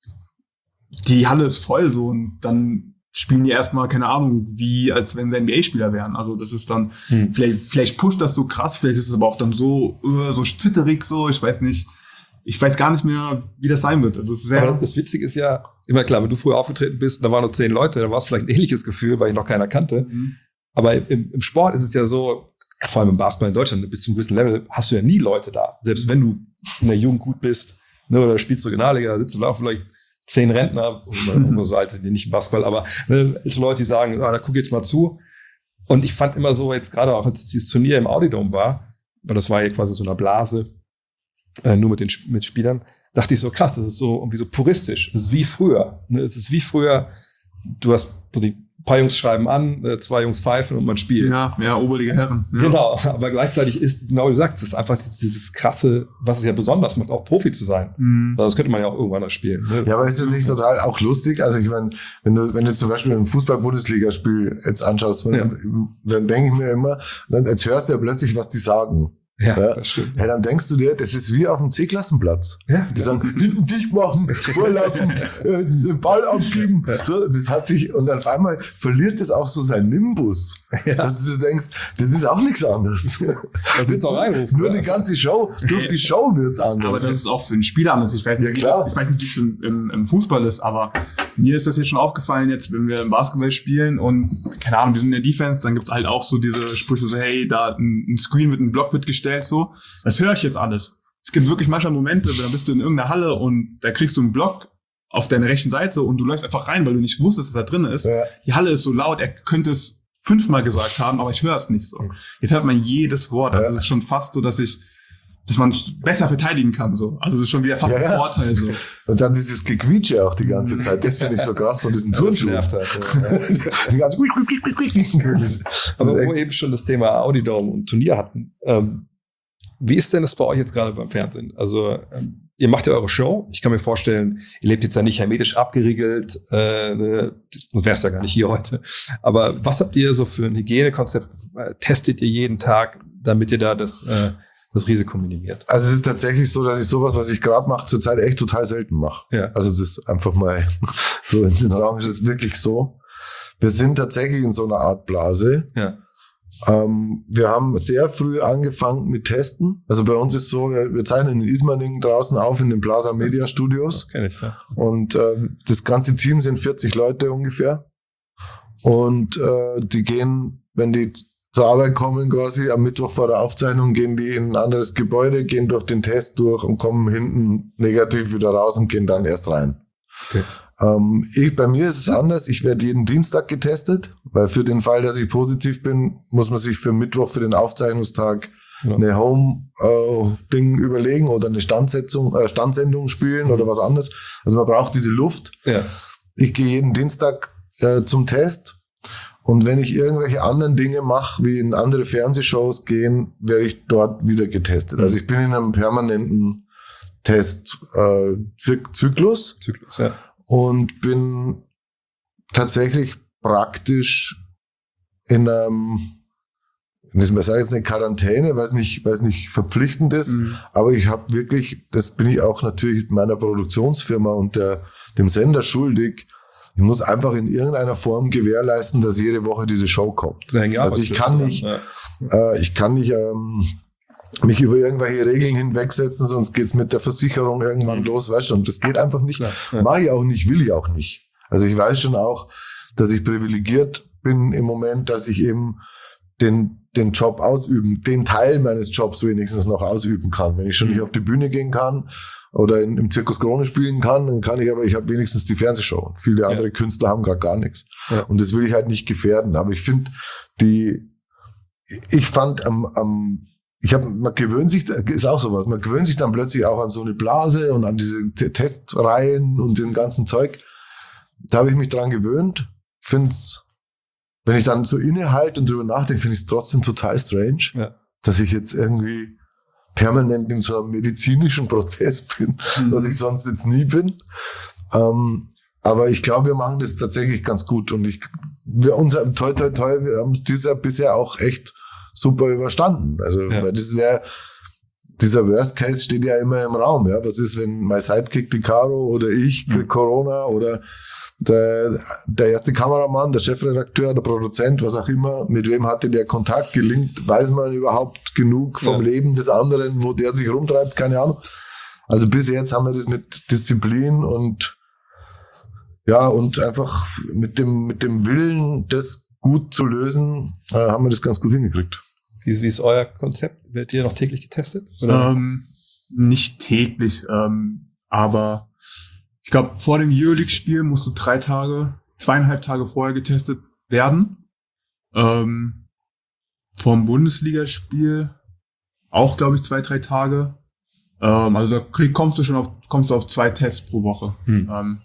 die Halle ist voll, so, und dann spielen die erstmal, keine Ahnung, wie, als wenn sie N B A-Spieler wären. Also, das ist dann, hm. vielleicht, vielleicht pusht das so krass, vielleicht ist es aber auch dann so, uh, so zitterig, so, ich weiß nicht, ich weiß gar nicht mehr, wie das sein wird. Also, sehr aber das Witzige ist ja, immer klar, wenn du früher aufgetreten bist, da waren nur zehn Leute, dann war es vielleicht ein ähnliches Gefühl, weil ich noch keiner kannte. Mhm. Aber im, im Sport ist es ja so, vor allem im Basketball in Deutschland, bis zu einem gewissen Level hast du ja nie Leute da. Selbst wenn du in der Jugend gut bist, ne, oder spielst du Regionalliga, da sitzen da vielleicht zehn Rentner, oder so alt sind die nicht im Basketball, aber ne, ältere Leute, die sagen, ah, da guck jetzt mal zu. Und ich fand immer so, jetzt gerade auch, als dieses Turnier im Audidome war, weil das war ja quasi so eine Blase, äh, nur mit den mit Spielern, dachte ich so, krass, das ist so irgendwie so puristisch. Das ist wie früher. Ne? Es ist wie früher, du hast ein paar Jungs schreiben an, zwei Jungs pfeifen und man spielt. Ja, ja, oberlige Herren. Ja. Genau, aber gleichzeitig ist, genau wie du sagst, es ist einfach dieses krasse, was es ja besonders macht, auch Profi zu sein. Mhm. Das könnte man ja auch irgendwann noch spielen. Ne? Ja, aber ist das nicht total auch lustig? Also ich meine, wenn du, wenn du zum Beispiel ein Fußball-Bundesligaspiel jetzt anschaust, ja. dann denke ich mir immer, dann jetzt hörst du ja plötzlich, was die sagen. Ja, Ja. das stimmt. Ja, dann denkst du dir, das ist wie auf dem C-Klassenplatz. Ja. Die sagen, hinten dicht machen, vorlaufen, äh, den Ball abgeben. So, das hat sich, und auf einmal verliert das auch so sein Nimbus. Ja. Dass du denkst, das ist auch nichts anderes. Das ist doch reinrufen. Nur ja. die ganze Show, durch die Show wird's Aber anders. das ist auch für einen Spieler anders. Ich weiß nicht, Ja, klar. ich weiß nicht, wie es im, im, im Fußball ist, aber mir ist das jetzt schon aufgefallen, jetzt, wenn wir im Basketball spielen und, keine Ahnung, wir sind in der Defense, dann gibt's halt auch so diese Sprüche so, hey, da ein, ein Screen mit einem Block wird gestellt, so. Das höre ich jetzt alles. Es gibt wirklich manchmal Momente, da bist du in irgendeiner Halle und da kriegst du einen Block auf deiner rechten Seite und du läufst einfach rein, weil du nicht wusstest, dass da drin ist. Ja. Die Halle ist so laut, er könnte es fünfmal gesagt haben, aber ich höre es nicht so. Jetzt hört man jedes Wort. Also Ja. es ist schon fast so, dass ich, dass man besser verteidigen kann, so. Also es ist schon wieder fast Ja, ein ja. Vorteil, so. Und dann dieses Gequietsche auch die ganze Zeit. Das finde ich so krass von diesen Turnschuhen. Nervt halt, ja. Die ganze quick, quick, quick, quick, quick. Aber Das ist wo echt- wir eben schon das Thema Audi-Dome und Turnier hatten, ähm, wie ist denn das bei euch jetzt gerade beim Fernsehen? Also ähm, ihr macht ja eure Show. Ich kann mir vorstellen, ihr lebt jetzt ja nicht hermetisch abgeriegelt. Äh, ne, das wär's ja gar nicht hier heute. Aber was habt ihr so für ein Hygienekonzept? Äh, Testet ihr jeden Tag, damit ihr da das, äh, das Risiko minimiert? Also es ist tatsächlich so, dass ich sowas, was ich gerade mache, zurzeit echt total selten mache. Ja. Also das ist einfach mal so in den Raum, das ist wirklich so. Wir sind tatsächlich in so einer Art Blase. Ja. Ähm, wir haben sehr früh angefangen mit Testen. Also bei uns ist so, wir, wir zeichnen in Ismaning draußen auf in den Plaza Media Studios. Kenn ich, ja. Und ähm, das ganze Team sind vierzig Leute ungefähr. Und äh, die gehen, wenn die zur Arbeit kommen quasi am Mittwoch vor der Aufzeichnung, gehen die in ein anderes Gebäude, gehen durch den Test durch und kommen hinten negativ wieder raus und gehen dann erst rein. Okay. Ähm, ich, bei mir ist es anders. Ich werde jeden Dienstag getestet, weil für den Fall, dass ich positiv bin, muss man sich für Mittwoch, für den Aufzeichnungstag, Genau. eine Home-Ding überlegen oder eine Standsetzung, äh, Standsendung spielen oder was anderes. Also man braucht diese Luft. Ja. Ich gehe jeden Dienstag äh, zum Test. Und wenn ich irgendwelche anderen Dinge mache, wie in andere Fernsehshows gehen, werde ich dort wieder getestet. Also ich bin in einem permanenten Testzyklus äh, Zyklus, ja. und bin tatsächlich praktisch in einem, ich sage jetzt eine Quarantäne, weil es nicht, weil es nicht verpflichtend ist, Mhm. aber ich habe wirklich, das bin ich auch natürlich meiner Produktionsfirma und der, dem Sender schuldig. Ich muss einfach in irgendeiner Form gewährleisten, dass jede Woche diese Show kommt. Da hängen ja Also ich kann nicht, Ja. äh, ich kann nicht ähm, mich über irgendwelche Regeln hinwegsetzen, sonst geht's mit der Versicherung irgendwann los, weißt du, und das geht einfach nicht. Klar, ja. Mache ich auch nicht, will ich auch nicht. Also ich weiß schon auch, dass ich privilegiert bin im Moment, dass ich eben den, den Job ausüben, den Teil meines Jobs wenigstens noch ausüben kann. Wenn ich schon nicht auf die Bühne gehen kann oder in, im Zirkus Krone spielen kann, dann kann ich aber, ich habe wenigstens die Fernsehshow. Viele andere Ja. Künstler haben gerade gar nichts. Ja. Und das will ich halt nicht gefährden. Aber ich finde, die, ich fand am, am ich habe, man gewöhnt sich, ist auch sowas, man gewöhnt sich dann plötzlich auch an so eine Blase und an diese T- Testreihen und den ganzen Zeug. Da habe ich mich dran gewöhnt. Find's, wenn ich dann so innehalte und drüber nachdenke, finde ich es trotzdem total strange, Ja. dass ich jetzt irgendwie permanent in so einem medizinischen Prozess bin, Mhm. was ich sonst jetzt nie bin. Ähm, aber ich glaube, wir machen das tatsächlich ganz gut und ich, wir, unser, toi, toi, toi, wir haben es dieser bisher auch echt super überstanden. Also, Ja. weil das wäre, dieser Worst Case steht ja immer im Raum, ja. Was ist, wenn mein Sidekick, die Caro oder ich, krieg Corona oder der, der erste Kameramann, der Chefredakteur, der Produzent, was auch immer, mit wem hatte der Kontakt, gelingt, weiß man überhaupt genug vom Ja. Leben des anderen, wo der sich rumtreibt, keine Ahnung. Also bis jetzt haben wir das mit Disziplin und ja, und einfach mit dem, mit dem Willen, das gut zu lösen, äh, haben wir das ganz gut hingekriegt. Wie, ist- wie ist euer Konzept? Werdet ihr noch täglich getestet? Oder? Ähm, nicht täglich, ähm, aber ich glaube, vor dem Euroleague-Spiel musst du drei Tage, zweieinhalb Tage vorher getestet werden. Ähm, vor dem Bundesligaspiel auch, glaube ich, zwei, drei Tage. Ähm, also da krieg, kommst du schon auf, kommst du auf zwei Tests pro Woche. Hm. Ähm,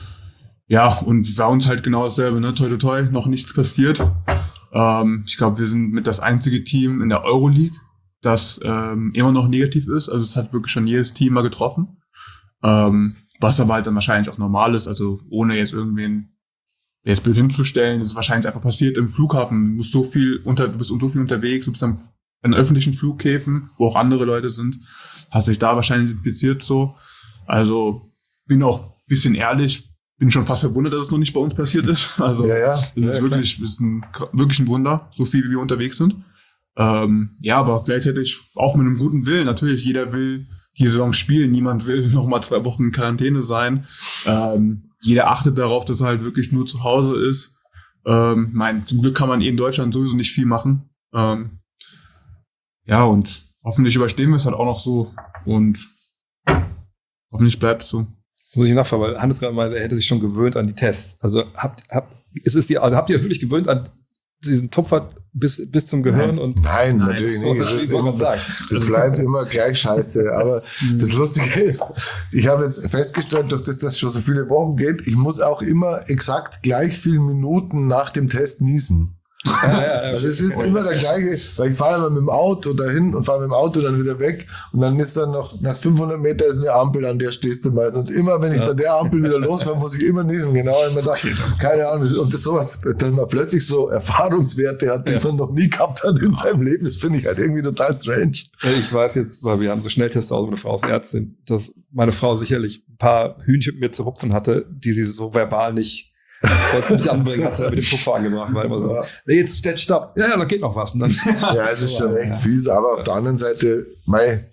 ja, und bei uns halt genau dasselbe, ne? Toi, toi, toi, noch nichts passiert. Ähm, ich glaube, wir sind mit das einzige Team in der Euroleague, das ähm, immer noch negativ ist. Also es hat wirklich schon jedes Team mal getroffen. Ähm, was aber halt dann wahrscheinlich auch normal ist, also ohne jetzt irgendwen jetzt blöd hinzustellen, das ist wahrscheinlich einfach passiert im Flughafen. Du musst so viel unter, du bist so viel unterwegs, du bist am an öffentlichen Flughäfen, wo auch andere Leute sind, hast dich da wahrscheinlich infiziert so. Also bin auch ein bisschen ehrlich, bin schon fast verwundert, dass es noch nicht bei uns passiert ist. Also Ja, ja. das Ja, ist ja, wirklich, ist ein, wirklich ein Wunder, so viel wie wir unterwegs sind. Ähm, ja, aber gleichzeitig auch mit einem guten Willen. Natürlich, jeder will die Saison spielen, niemand will noch mal zwei Wochen in Quarantäne sein. Ähm, jeder achtet darauf, dass er halt wirklich nur zu Hause ist. Ähm, mein, zum Glück kann man eh in Deutschland sowieso nicht viel machen. Ähm, ja, und hoffentlich überstehen wir es halt auch noch so. Und hoffentlich bleibt es so. Das muss ich nachfragen, weil Hannes gerade meinte, er hätte sich schon gewöhnt an die Tests. Also habt, habt, ist es die, also habt ihr euch wirklich gewöhnt an diesen Tupfer bis, bis zum Gehirn? Nein. Und Nein, Nein, natürlich so, nicht. das Das, ist will man immer, sagen. das bleibt immer gleich scheiße. Aber das Lustige ist, ich habe jetzt festgestellt, durch das das schon so viele Wochen geht, ich muss auch immer exakt gleich viele Minuten nach dem Test niesen. Ja, ja, ja. Also es ist immer der gleiche, weil ich fahre immer mit dem Auto dahin und fahre mit dem Auto dann wieder weg und dann ist dann noch, nach fünfhundert Meter ist eine Ampel, an der stehst du meistens. Und immer, wenn ich bei der Ampel wieder losfahre, muss ich immer niesen, genau. Immer da, keine Ahnung. Und das sowas, dass man plötzlich so Erfahrungswerte hat, die Ja. man noch nie gehabt hat in seinem Leben, das finde ich halt irgendwie total strange. Ich weiß jetzt, weil wir haben so Schnelltests aus, meine Frau ist Ärztin, dass meine Frau sicherlich ein paar Hühnchen mit mir zu rupfen hatte, die sie so verbal nicht wollte nicht anbringen, hat sie mit dem Puffer angebracht, weil immer so, Ja. nee, jetzt steht Stopp. Ja, ja, da geht noch was. Und dann, Ja, es ist schon echt fies, aber auf der anderen Seite, mei,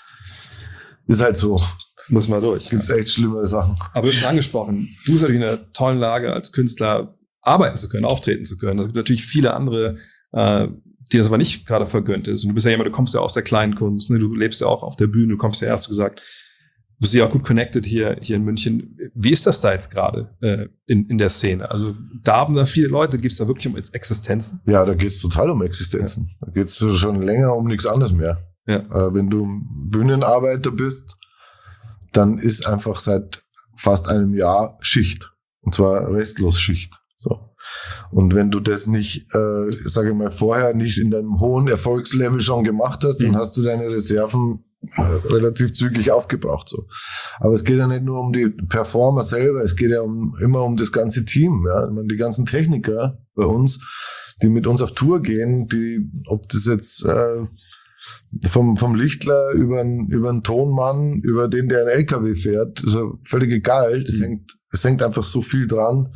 ist halt so. muss man durch. Gibt's echt schlimmere Sachen. Aber du hast schon angesprochen, du bist natürlich in einer tollen Lage, als Künstler arbeiten zu können, auftreten zu können. Es gibt natürlich viele andere, äh, die das aber nicht gerade vergönnt ist. Und du bist ja jemand, du kommst ja aus der kleinen Kunst, ne? Du lebst ja auch auf der Bühne, du kommst ja erst, du gesagt, du bist ja auch gut connected hier, hier in München. Wie ist das da jetzt gerade äh, in, in der Szene? Also da haben da viele Leute, geht es da wirklich um Existenzen? Ja, da geht's total um Existenzen. Da geht's schon länger um nichts anderes mehr. Ja. Äh, wenn du Bühnenarbeiter bist, dann ist einfach seit fast einem Jahr Schicht. Und zwar restlos Schicht. So. Und wenn du das nicht, äh, sage ich mal, vorher nicht in deinem hohen Erfolgslevel schon gemacht hast, Mhm. dann hast du deine Reserven äh, relativ zügig aufgebraucht. So. Aber es geht ja nicht nur um die Performer selber, es geht ja um, immer um das ganze Team. Ja? Ich meine, die ganzen Techniker bei uns, die mit uns auf Tour gehen, die, ob das jetzt äh, vom, vom Lichtler über einen über einen Tonmann, über den, der einen L K W fährt, ist ja völlig egal. Es Mhm. hängt, es hängt einfach so viel dran,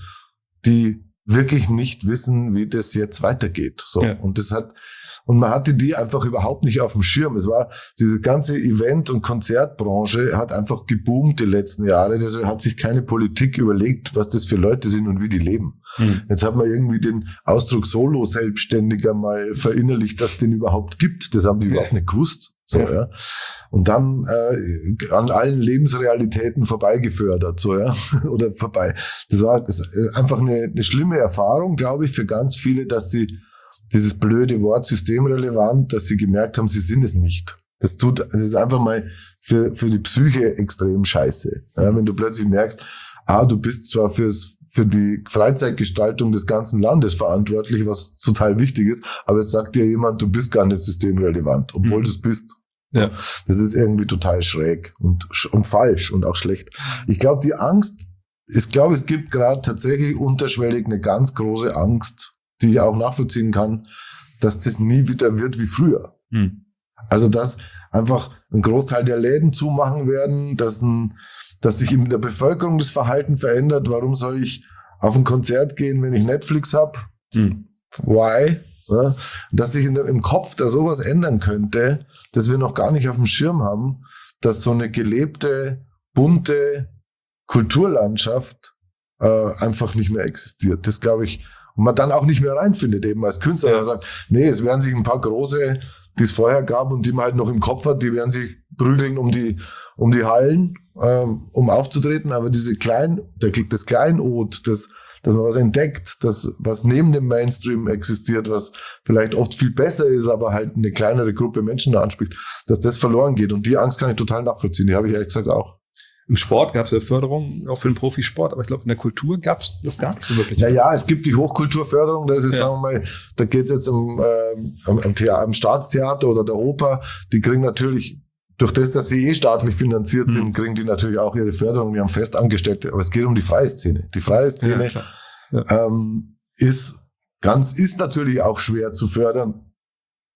die wirklich nicht wissen, wie das jetzt weitergeht. So. Ja. Und das hat, und man hatte die einfach überhaupt nicht auf dem Schirm. Es war, diese ganze Event- und Konzertbranche hat einfach geboomt die letzten Jahre. Deshalb hat sich keine Politik überlegt, was das für Leute sind und wie die leben. Mhm. Jetzt hat man irgendwie den Ausdruck Solo-Selbstständiger mal verinnerlicht, dass es den überhaupt gibt. Das haben die Ja. überhaupt nicht gewusst. So, Ja. ja. Und dann äh, an allen Lebensrealitäten vorbeigefördert, so, ja. Oder vorbei. Das war das ist einfach eine, eine schlimme Erfahrung, glaube ich, für ganz viele, dass sie dieses blöde Wort systemrelevant, dass sie gemerkt haben, sie sind es nicht. Das tut, das ist einfach mal für, für die Psyche extrem scheiße. Ja, wenn du plötzlich merkst, ah, du bist zwar fürs, für die Freizeitgestaltung des ganzen Landes verantwortlich, was total wichtig ist, aber es sagt dir jemand, du bist gar nicht systemrelevant, obwohl Mhm. du es bist. Ja. Das ist irgendwie total schräg und, und falsch und auch schlecht. Ich glaube, die Angst, ich glaube, es gibt gerade tatsächlich unterschwellig eine ganz große Angst, die ich auch nachvollziehen kann, dass das nie wieder wird wie früher. Mhm. Also, dass einfach ein Großteil der Läden zumachen werden, dass, ein, dass sich in der Bevölkerung das Verhalten verändert. Warum soll ich auf ein Konzert gehen, wenn ich Netflix habe? Mhm. Why? Ja, dass sich in der, im Kopf da sowas ändern könnte, dass wir noch gar nicht auf dem Schirm haben, dass so eine gelebte, bunte Kulturlandschaft äh, einfach nicht mehr existiert. Das glaube ich, und man dann auch nicht mehr reinfindet, eben als Künstler. Ja. Man sagt, nee, es werden sich ein paar große, die es vorher gab und die man halt noch im Kopf hat, die werden sich prügeln um die, um die Hallen, ähm, um aufzutreten, aber diese kleinen, der, das Kleinod, das, dass man was entdeckt, das, was neben dem Mainstream existiert, was vielleicht oft viel besser ist, aber halt eine kleinere Gruppe Menschen da anspricht, dass das verloren geht. Und die Angst kann ich total nachvollziehen. Die habe ich ehrlich gesagt auch. Im Sport gab es ja Förderung, auch für den Profisport, aber ich glaube, in der Kultur gab es das gar nicht so wirklich. Ja, ja, es gibt die Hochkulturförderung, das ist, Ja. sagen wir mal, da geht es jetzt um, ähm, am, am, Thea- am Staatstheater oder der Oper, die kriegen natürlich, durch das, dass sie eh staatlich finanziert Mhm. sind, kriegen die natürlich auch ihre Förderung, die haben Festangestellte, aber es geht um die freie Szene. Die freie Szene Ja, klar. ähm, ist ganz, ist natürlich auch schwer zu fördern,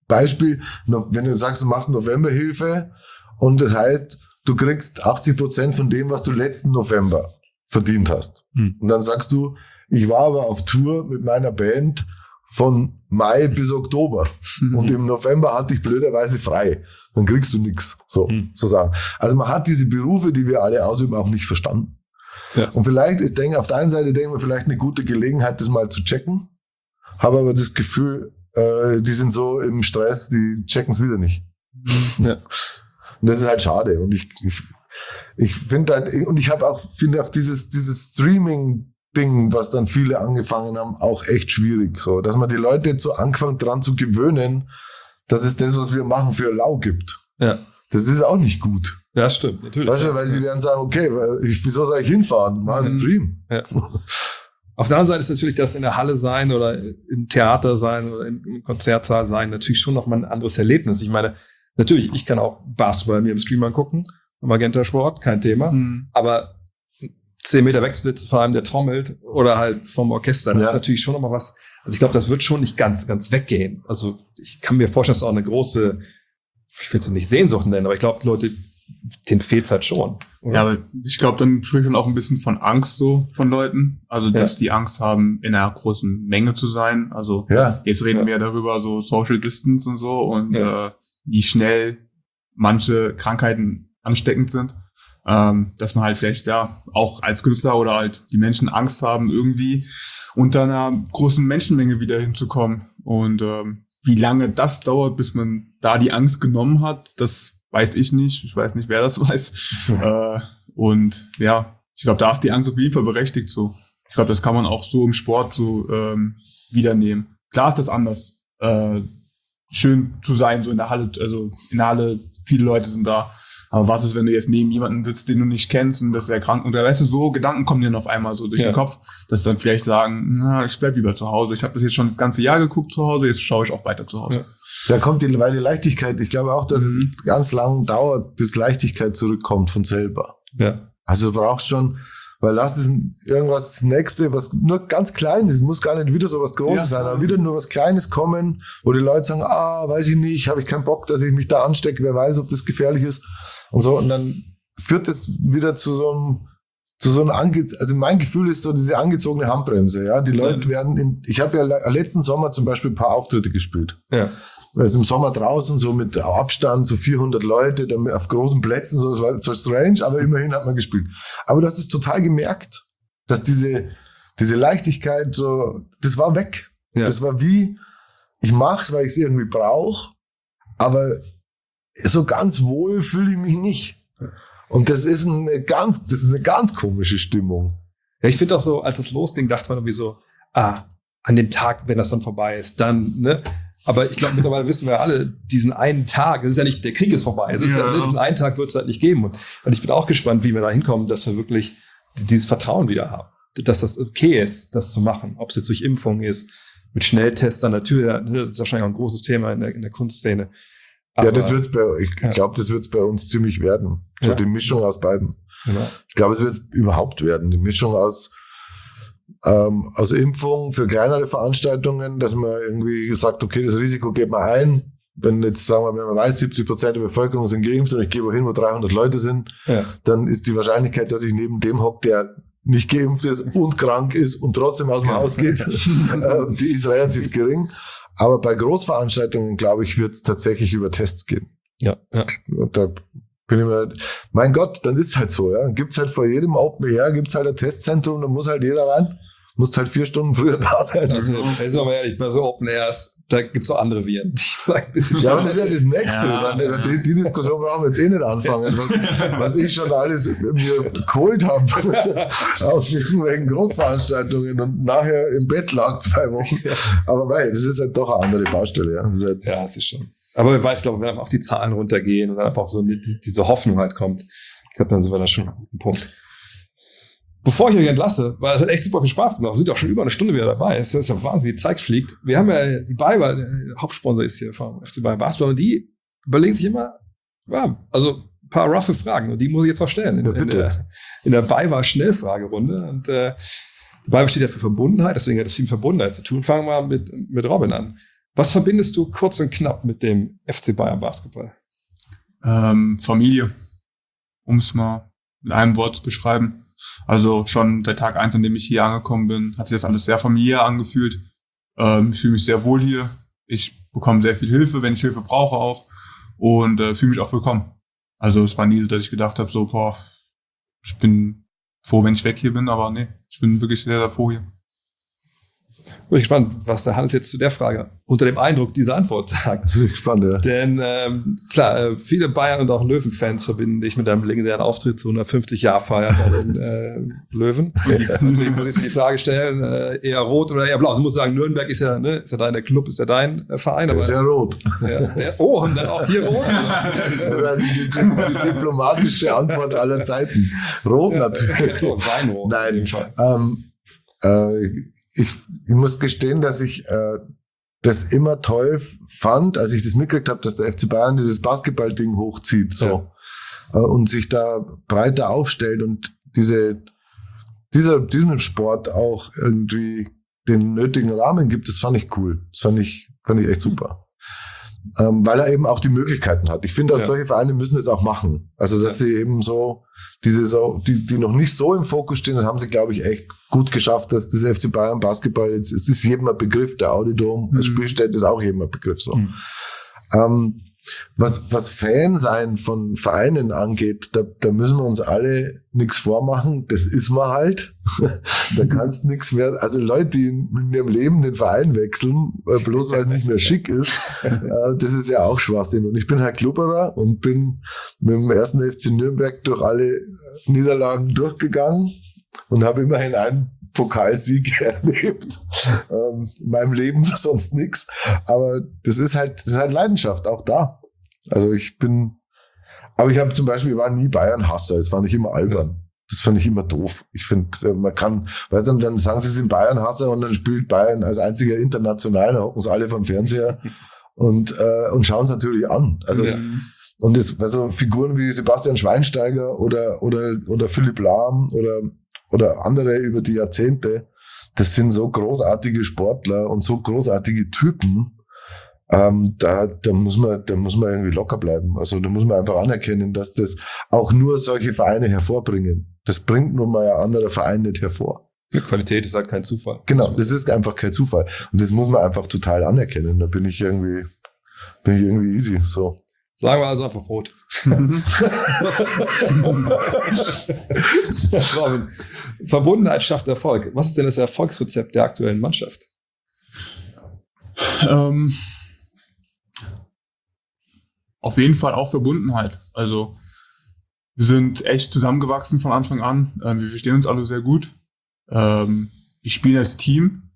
Beispiel, wenn du sagst, du machst Novemberhilfe und das heißt, du kriegst achtzig Prozent von dem, was du letzten November verdient hast. Hm. Und dann sagst du, ich war aber auf Tour mit meiner Band von Mai bis Oktober. Mhm. Und im November hatte ich blöderweise frei. Dann kriegst du nichts, so, mhm. so sagen. Also man hat diese Berufe, die wir alle ausüben, auch nicht verstanden. Ja. Und vielleicht, ich denke, auf der einen Seite denken wir vielleicht eine gute Gelegenheit, das mal zu checken. Habe aber das Gefühl, äh, die sind so im Stress, die checken es wieder nicht. Mhm. Ja. Und das ist halt schade. Und ich, ich, ich finde halt, und ich habe auch, finde auch dieses, dieses Streaming Ding, was dann viele angefangen haben, auch echt schwierig. So, dass man die Leute jetzt so angefangen dran zu gewöhnen, dass es das, was wir machen, für lau gibt. Ja. Das ist auch nicht gut. Ja, stimmt, natürlich. Weißt du, weil sie werden sagen, okay, ich, wieso soll ich hinfahren? Mach einen Stream. Ja. Auf der anderen Seite ist natürlich das in der Halle sein oder im Theater sein oder im Konzertsaal sein natürlich schon nochmal ein anderes Erlebnis. Ich meine, natürlich, ich kann auch Basketball mir im Stream angucken, Magenta Sport, kein Thema. Mhm. Aber zehn Meter wegzusitzen von einem, der trommelt oder halt vom Orchester, das ja. ist natürlich schon nochmal was. Also ich glaube, das wird schon nicht ganz, ganz weggehen. Also ich kann mir vorstellen, dass auch eine große, ich will es nicht Sehnsucht nennen, aber ich glaube, Leute, denen fehlt es halt schon. Oder? Ja, aber ich glaube, dann spricht man auch ein bisschen von Angst so von Leuten. Also, dass ja. die Angst haben, in einer großen Menge zu sein. Also, ja. jetzt reden ja. wir darüber, so Social Distance und so und ja. äh, wie schnell manche Krankheiten ansteckend sind. Ähm, dass man halt vielleicht, ja, auch als Künstler oder halt die Menschen Angst haben, irgendwie unter einer großen Menschenmenge wieder hinzukommen. Und ähm, wie lange das dauert, bis man da die Angst genommen hat, das weiß ich nicht. Ich weiß nicht, wer das weiß. Mhm. Äh, und ja, ich glaube, da ist die Angst auf jeden Fall berechtigt so. Ich glaube, das kann man auch so im Sport so ähm, wiedernehmen. Klar ist das anders. Äh, schön zu sein, so in der Halle, also in der Halle, viele Leute sind da. Aber was ist, wenn du jetzt neben jemanden sitzt, den du nicht kennst und das ist der krank und da weißt du, so Gedanken kommen dir dann auf einmal so durch ja. den Kopf, dass dann vielleicht sagen, na, ich bleib lieber zu Hause. Ich habe das jetzt schon das ganze Jahr geguckt zu Hause, jetzt schaue ich auch weiter zu Hause. Ja. Da kommt die, weil die Leichtigkeit, ich glaube auch, dass mhm. es ganz lang dauert, bis Leichtigkeit zurückkommt von selber. Ja. Also du brauchst schon, weil das ist irgendwas das Nächste, was nur ganz klein ist, muss gar nicht wieder so was Großes ja. sein, aber wieder nur was Kleines kommen, wo die Leute sagen, ah, weiß ich nicht, habe ich keinen Bock, dass ich mich da anstecke, wer weiß, ob das gefährlich ist. Und so, und dann führt das wieder zu so einem, zu so einem, Ange- also mein Gefühl ist so diese angezogene Handbremse, ja. Die Leute ja. werden, in, ich habe ja le- letzten Sommer zum Beispiel ein paar Auftritte gespielt. Ja. Also im Sommer draußen, so mit Abstand, so vierhundert Leute, dann auf großen Plätzen, so, das war zwar strange, aber immerhin hat man gespielt. Aber du hast es total gemerkt, dass diese, diese Leichtigkeit so, das war weg. Ja. Das war wie, ich mach's, weil ich es irgendwie brauche, aber so ganz wohl fühle ich mich nicht. Und das ist eine ganz, das ist eine ganz komische Stimmung. Ja, ich finde auch so, als es losging, dachte man irgendwie so, ah, an dem Tag, wenn das dann vorbei ist, dann, ne? Aber ich glaube, mittlerweile wissen wir alle, diesen einen Tag, es ist ja nicht, der Krieg ist vorbei, es ist ja, ja diesen einen Tag wird es halt nicht geben. Und, und ich bin auch gespannt, wie wir da hinkommen, dass wir wirklich dieses Vertrauen wieder haben. Dass das okay ist, das zu machen. Ob es jetzt durch Impfung ist, mit Schnelltests an der Tür, das ist wahrscheinlich auch ein großes Thema in der, in der Kunstszene. Aber, ja, das wird's bei, ich ja. glaube, das wird's bei uns ziemlich werden. So ja. die Mischung aus beiden. Genau. Ich glaube, es wird's überhaupt werden. Die Mischung aus, ähm, aus Impfung für kleinere Veranstaltungen, dass man irgendwie sagt, okay, das Risiko geht man ein. Wenn jetzt, sagen wir, wenn man weiß, siebzig Prozent der Bevölkerung sind geimpft und ich gehe wohin, wo dreihundert Leute sind, ja. dann ist die Wahrscheinlichkeit, dass ich neben dem hocke, der nicht geimpft ist und krank ist und trotzdem aus dem ja. Haus geht, äh, die ist relativ gering. Aber bei Großveranstaltungen, glaube ich, wird es tatsächlich über Tests gehen. Ja, ja. Und da bin ich mir, mein Gott, dann ist halt so, ja. Dann gibt's halt vor jedem Open Air, gibt's halt ein Testzentrum, da muss halt jeder rein. Muss halt vier Stunden früher da sein. Also, also aber ehrlich, bei so Open Airs, da gibt's auch andere Viren, die vielleicht ein bisschen. Ja, aber das ist ja das Nächste. Ja, ja. Die, die Diskussion brauchen wir jetzt eh nicht anfangen. Was, was ich schon alles mir geholt habe aus irgendwelchen Großveranstaltungen und nachher im Bett lag zwei Wochen. Aber nein, das ist halt doch eine andere Baustelle. Ja, das ist, halt ja, das ist schon. Aber wer weiß, glaube ich, wenn einfach auch die Zahlen runtergehen und dann einfach so die, diese Hoffnung halt kommt, ich glaube, dann sind wir da schon ein Punkt. Bevor ich euch entlasse, weil es hat echt super viel Spaß gemacht. Wir sind auch schon über eine Stunde wieder dabei. Es ist ja Wahnsinn, wie die Zeit fliegt. Wir haben ja die Bayer, der Hauptsponsor ist hier vom F C Bayern Basketball, und die überlegen sich immer, ja, also ein paar roughe Fragen, und die muss ich jetzt auch stellen in, ja, in der, in der Bayer Schnellfragerunde. Und äh, Bayer steht ja für Verbundenheit, deswegen hat es viel mit Verbundenheit zu tun. Fangen wir mal mit, mit Robin an. Was verbindest du kurz und knapp mit dem F C Bayern Basketball? Ähm, Familie, um es mal in einem Wort zu beschreiben. Also schon seit Tag eins, an dem ich hier angekommen bin, hat sich das alles sehr familiär angefühlt. Ähm, ich fühle mich sehr wohl hier. Ich bekomme sehr viel Hilfe, wenn ich Hilfe brauche auch. Und äh, fühle mich auch willkommen. Also es war nie so, dass ich gedacht habe, so, boah, ich bin froh, wenn ich weg hier bin. Aber nee, ich bin wirklich sehr, sehr froh hier. Bin ich gespannt, was der Hannes jetzt zu der Frage unter dem Eindruck dieser Antwort sagt. Das ist gespannt, ja. Denn ähm, klar, äh, viele Bayern und auch Löwen-Fans verbinden dich mit einem legendären Auftritt zu hundertfünfzig-Jahr-Feier bei den äh, Löwen. Deswegen muss ich die Frage stellen, äh, eher rot oder eher blau. Also ich muss sagen, Nürnberg ist ja, ne, ist ja dein der Club, ist ja dein äh, Verein. Der aber ist ja rot. Ja, der, oh, und dann auch hier rot. Das ist die, die, die diplomatischste Antwort aller Zeiten. Rot Ja, natürlich. Weinrot. Nein, in dem Fall. ähm, äh, ich, ich muss gestehen, dass ich äh, das immer toll fand, als ich das mitgekriegt habe, dass der F C Bayern dieses Basketball-Ding hochzieht so ja. äh, und sich da breiter aufstellt und diese dieser diesem Sport auch irgendwie den nötigen Rahmen gibt. Das fand ich cool. Das fand ich fand ich echt super. Ähm, weil er eben auch die Möglichkeiten hat. Ich finde, auch ja. solche Vereine müssen es auch machen. Also, dass ja. sie eben so, diese so, die, die noch nicht so im Fokus stehen, das haben sie, glaube ich, echt gut geschafft, dass das F C Bayern Basketball jetzt, es ist jedem ein Begriff, der Audidom mhm. als Spielstätte ist auch jedem ein Begriff, so. Mhm. Ähm, was, was Fan sein von Vereinen angeht, da, da müssen wir uns alle nichts vormachen. Das ist man halt. Da kannst nichts mehr, also Leute, die in ihrem Leben den Verein wechseln, bloß weil es nicht mehr schick ist, äh, das ist ja auch Schwachsinn. Und ich bin halt Klubberer und bin mit dem ersten F C Nürnberg durch alle Niederlagen durchgegangen und habe immerhin einen Pokalsieg erlebt. Ähm, in meinem Leben sonst nichts. Aber das ist halt, das ist halt Leidenschaft, auch da. Also ich bin, aber ich habe zum Beispiel, ich war nie Bayern-Hasser. Das fand ich immer albern. Das fand ich immer doof. Ich finde, man kann, weißt du, dann sagen sie, sie sind Bayern-Hasser und dann spielt Bayern als einziger international, da hocken sie alle vom Fernseher und, äh, und schauen es natürlich an. Also, ja. Und das, also Figuren wie Sebastian Schweinsteiger oder, oder, oder Philipp Lahm oder, oder andere über die Jahrzehnte, das sind so großartige Sportler und so großartige Typen, ähm, da, da muss man, da muss man irgendwie locker bleiben. Also da muss man einfach anerkennen, dass das auch nur solche Vereine hervorbringen. Das bringt nun mal ein anderer Verein nicht hervor. Die Qualität ist halt kein Zufall. Genau, das ist einfach kein Zufall. Und das muss man einfach total anerkennen. Da bin ich irgendwie, bin ich irgendwie easy, so. Sagen wir also einfach rot. Robin, Verbundenheit schafft Erfolg. Was ist denn das Erfolgsrezept der aktuellen Mannschaft? Ähm, auf jeden Fall auch Verbundenheit. Also wir sind echt zusammengewachsen von Anfang an. Ähm, wir verstehen uns alle sehr gut. Ähm, wir spielen als Team.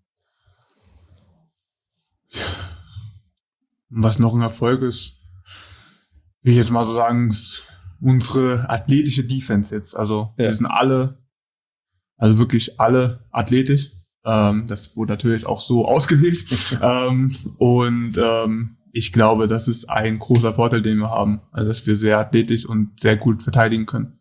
Was noch ein Erfolg ist, will ich jetzt mal so sagen, ist unsere athletische Defense jetzt. Also ja. wir sind alle, also wirklich alle athletisch. Ähm, das wurde natürlich auch so ausgewählt. ähm, und ähm, ich glaube, das ist ein großer Vorteil, den wir haben. Also dass wir sehr athletisch und sehr gut verteidigen können.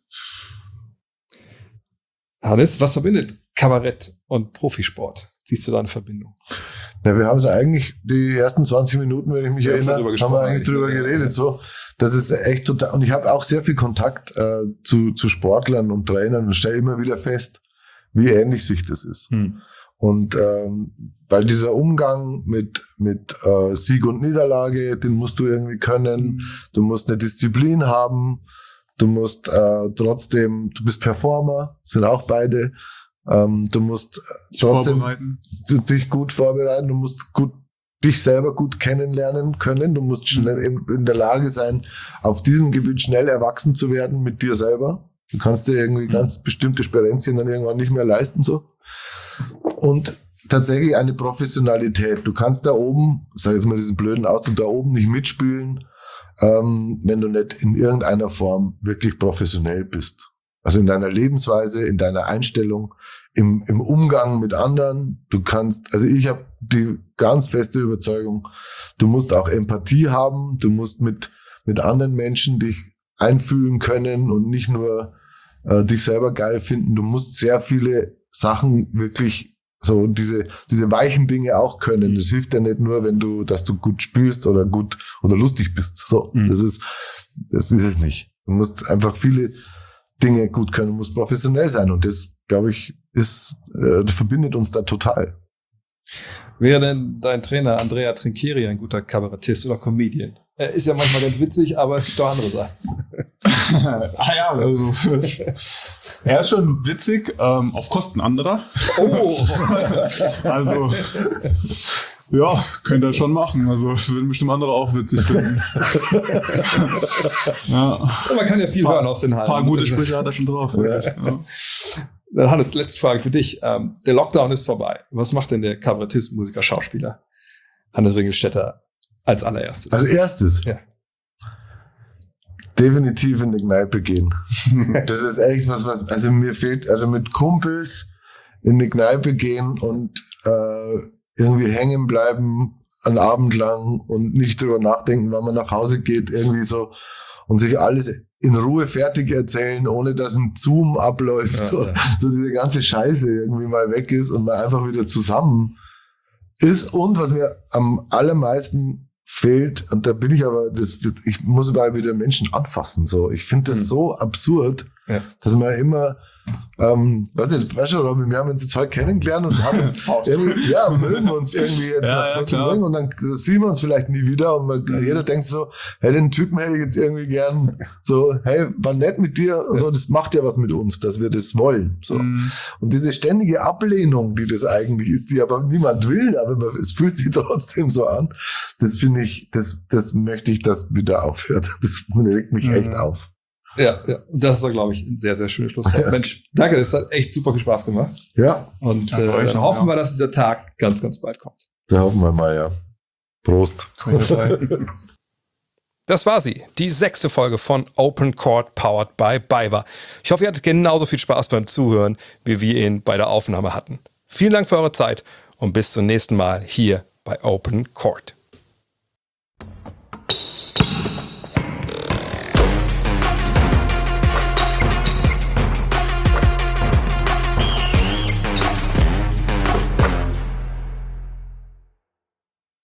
Hannes, was verbindet Kabarett und Profisport? Siehst du da eine Verbindung? Ja, wir haben es eigentlich die ersten zwanzig Minuten, wenn ich mich wir erinnere, haben wir eigentlich drüber geredet. Ja. So, das ist echt total. Und ich habe auch sehr viel Kontakt äh, zu, zu Sportlern und Trainern und stelle immer wieder fest, wie ähnlich sich das ist. Hm. Und ähm, weil dieser Umgang mit mit äh, Sieg und Niederlage, den musst du irgendwie können. Hm. Du musst eine Disziplin haben. Du musst äh, trotzdem, du bist Performer, sind auch beide. Ähm, du musst trotzdem dich gut vorbereiten, du musst gut, dich selber gut kennenlernen können, du musst schnell in, in der Lage sein, auf diesem Gebiet schnell erwachsen zu werden mit dir selber. Du kannst dir irgendwie ganz bestimmte Sperenzien dann irgendwann nicht mehr leisten, so. Und tatsächlich eine Professionalität. Du kannst da oben, sag jetzt mal diesen blöden Ausdruck, da oben nicht mitspielen, ähm, wenn du nicht in irgendeiner Form wirklich professionell bist. Also in deiner Lebensweise, in deiner Einstellung, im, im Umgang mit anderen. Du kannst, also ich habe die ganz feste Überzeugung, du musst auch Empathie haben, du musst mit, mit anderen Menschen dich einfühlen können und nicht nur äh, dich selber geil finden. Du musst sehr viele Sachen wirklich So, und diese, diese weichen Dinge auch können. Das hilft ja nicht nur, wenn du, dass du gut spielst oder gut oder lustig bist. So, mhm. das ist, das ist es nicht. Du musst einfach viele Dinge gut können, du musst professionell sein. Und das, glaube ich, ist, äh, das verbindet uns da total. Wäre denn dein Trainer Andrea Trinchieri ein guter Kabarettist oder Comedian? Er ist ja manchmal ganz witzig, aber es gibt auch andere Sachen. ah ja, also er ist schon witzig, ähm, auf Kosten anderer. Oh! Also, ja, könnte er schon machen. Also, das würden bestimmt andere auch witzig finden. ja. Und man kann ja viel paar, hören aus den Hallen. Ein paar gute Sprüche hat er schon drauf. Ja. Ja. Dann Hannes, letzte Frage für dich. Ähm, der Lockdown ist vorbei. Was macht denn der Kabarettist, Musiker, Schauspieler Hannes Ringelstetter als allererstes? Als erstes? Ja. Definitiv in die Kneipe gehen. Das ist echt was, was, also mir fehlt, also mit Kumpels in die Kneipe gehen und äh, irgendwie hängen bleiben einen Abend lang und nicht drüber nachdenken, wann man nach Hause geht, irgendwie so und sich alles in Ruhe fertig erzählen, ohne dass ein Zoom abläuft, ja, so, ja. so diese ganze Scheiße irgendwie mal weg ist und man einfach wieder zusammen ist. Und was mir am allermeisten fehlt, und da bin ich aber, das, das, ich muss mal wieder Menschen anfassen, so. Ich finde das mhm. so absurd, ja. dass man immer, ähm, was jetzt, weißt du, Robin, wir haben uns jetzt heute kennengelernt und haben uns irgendwie, ja, mögen uns irgendwie jetzt ja, nach ja, und dann sehen wir uns vielleicht nie wieder und man, mhm. jeder denkt so, hey, den Typen hätte ich jetzt irgendwie gern, so, hey, war nett mit dir, ja. so, das macht ja was mit uns, dass wir das wollen, so. Mhm. Und diese ständige Ablehnung, die das eigentlich ist, die aber niemand will, aber es fühlt sich trotzdem so an, das finde ich, das, das möchte ich, dass wieder aufhört. Das regt mich mhm. echt auf. Ja, ja, das ist doch, glaube ich, ein sehr, sehr schönes Schlusswort. Ja. Mensch, danke, das hat echt super viel Spaß gemacht. Ja. Und äh, dann schon, hoffen ja. wir, dass dieser Tag ganz, ganz bald kommt. Da hoffen wir mal, ja. Prost. Das war sie, die sechste Folge von Open Court powered by BayWa. Ich hoffe, ihr hattet genauso viel Spaß beim Zuhören, wie wir ihn bei der Aufnahme hatten. Vielen Dank für eure Zeit und bis zum nächsten Mal hier bei Open Court.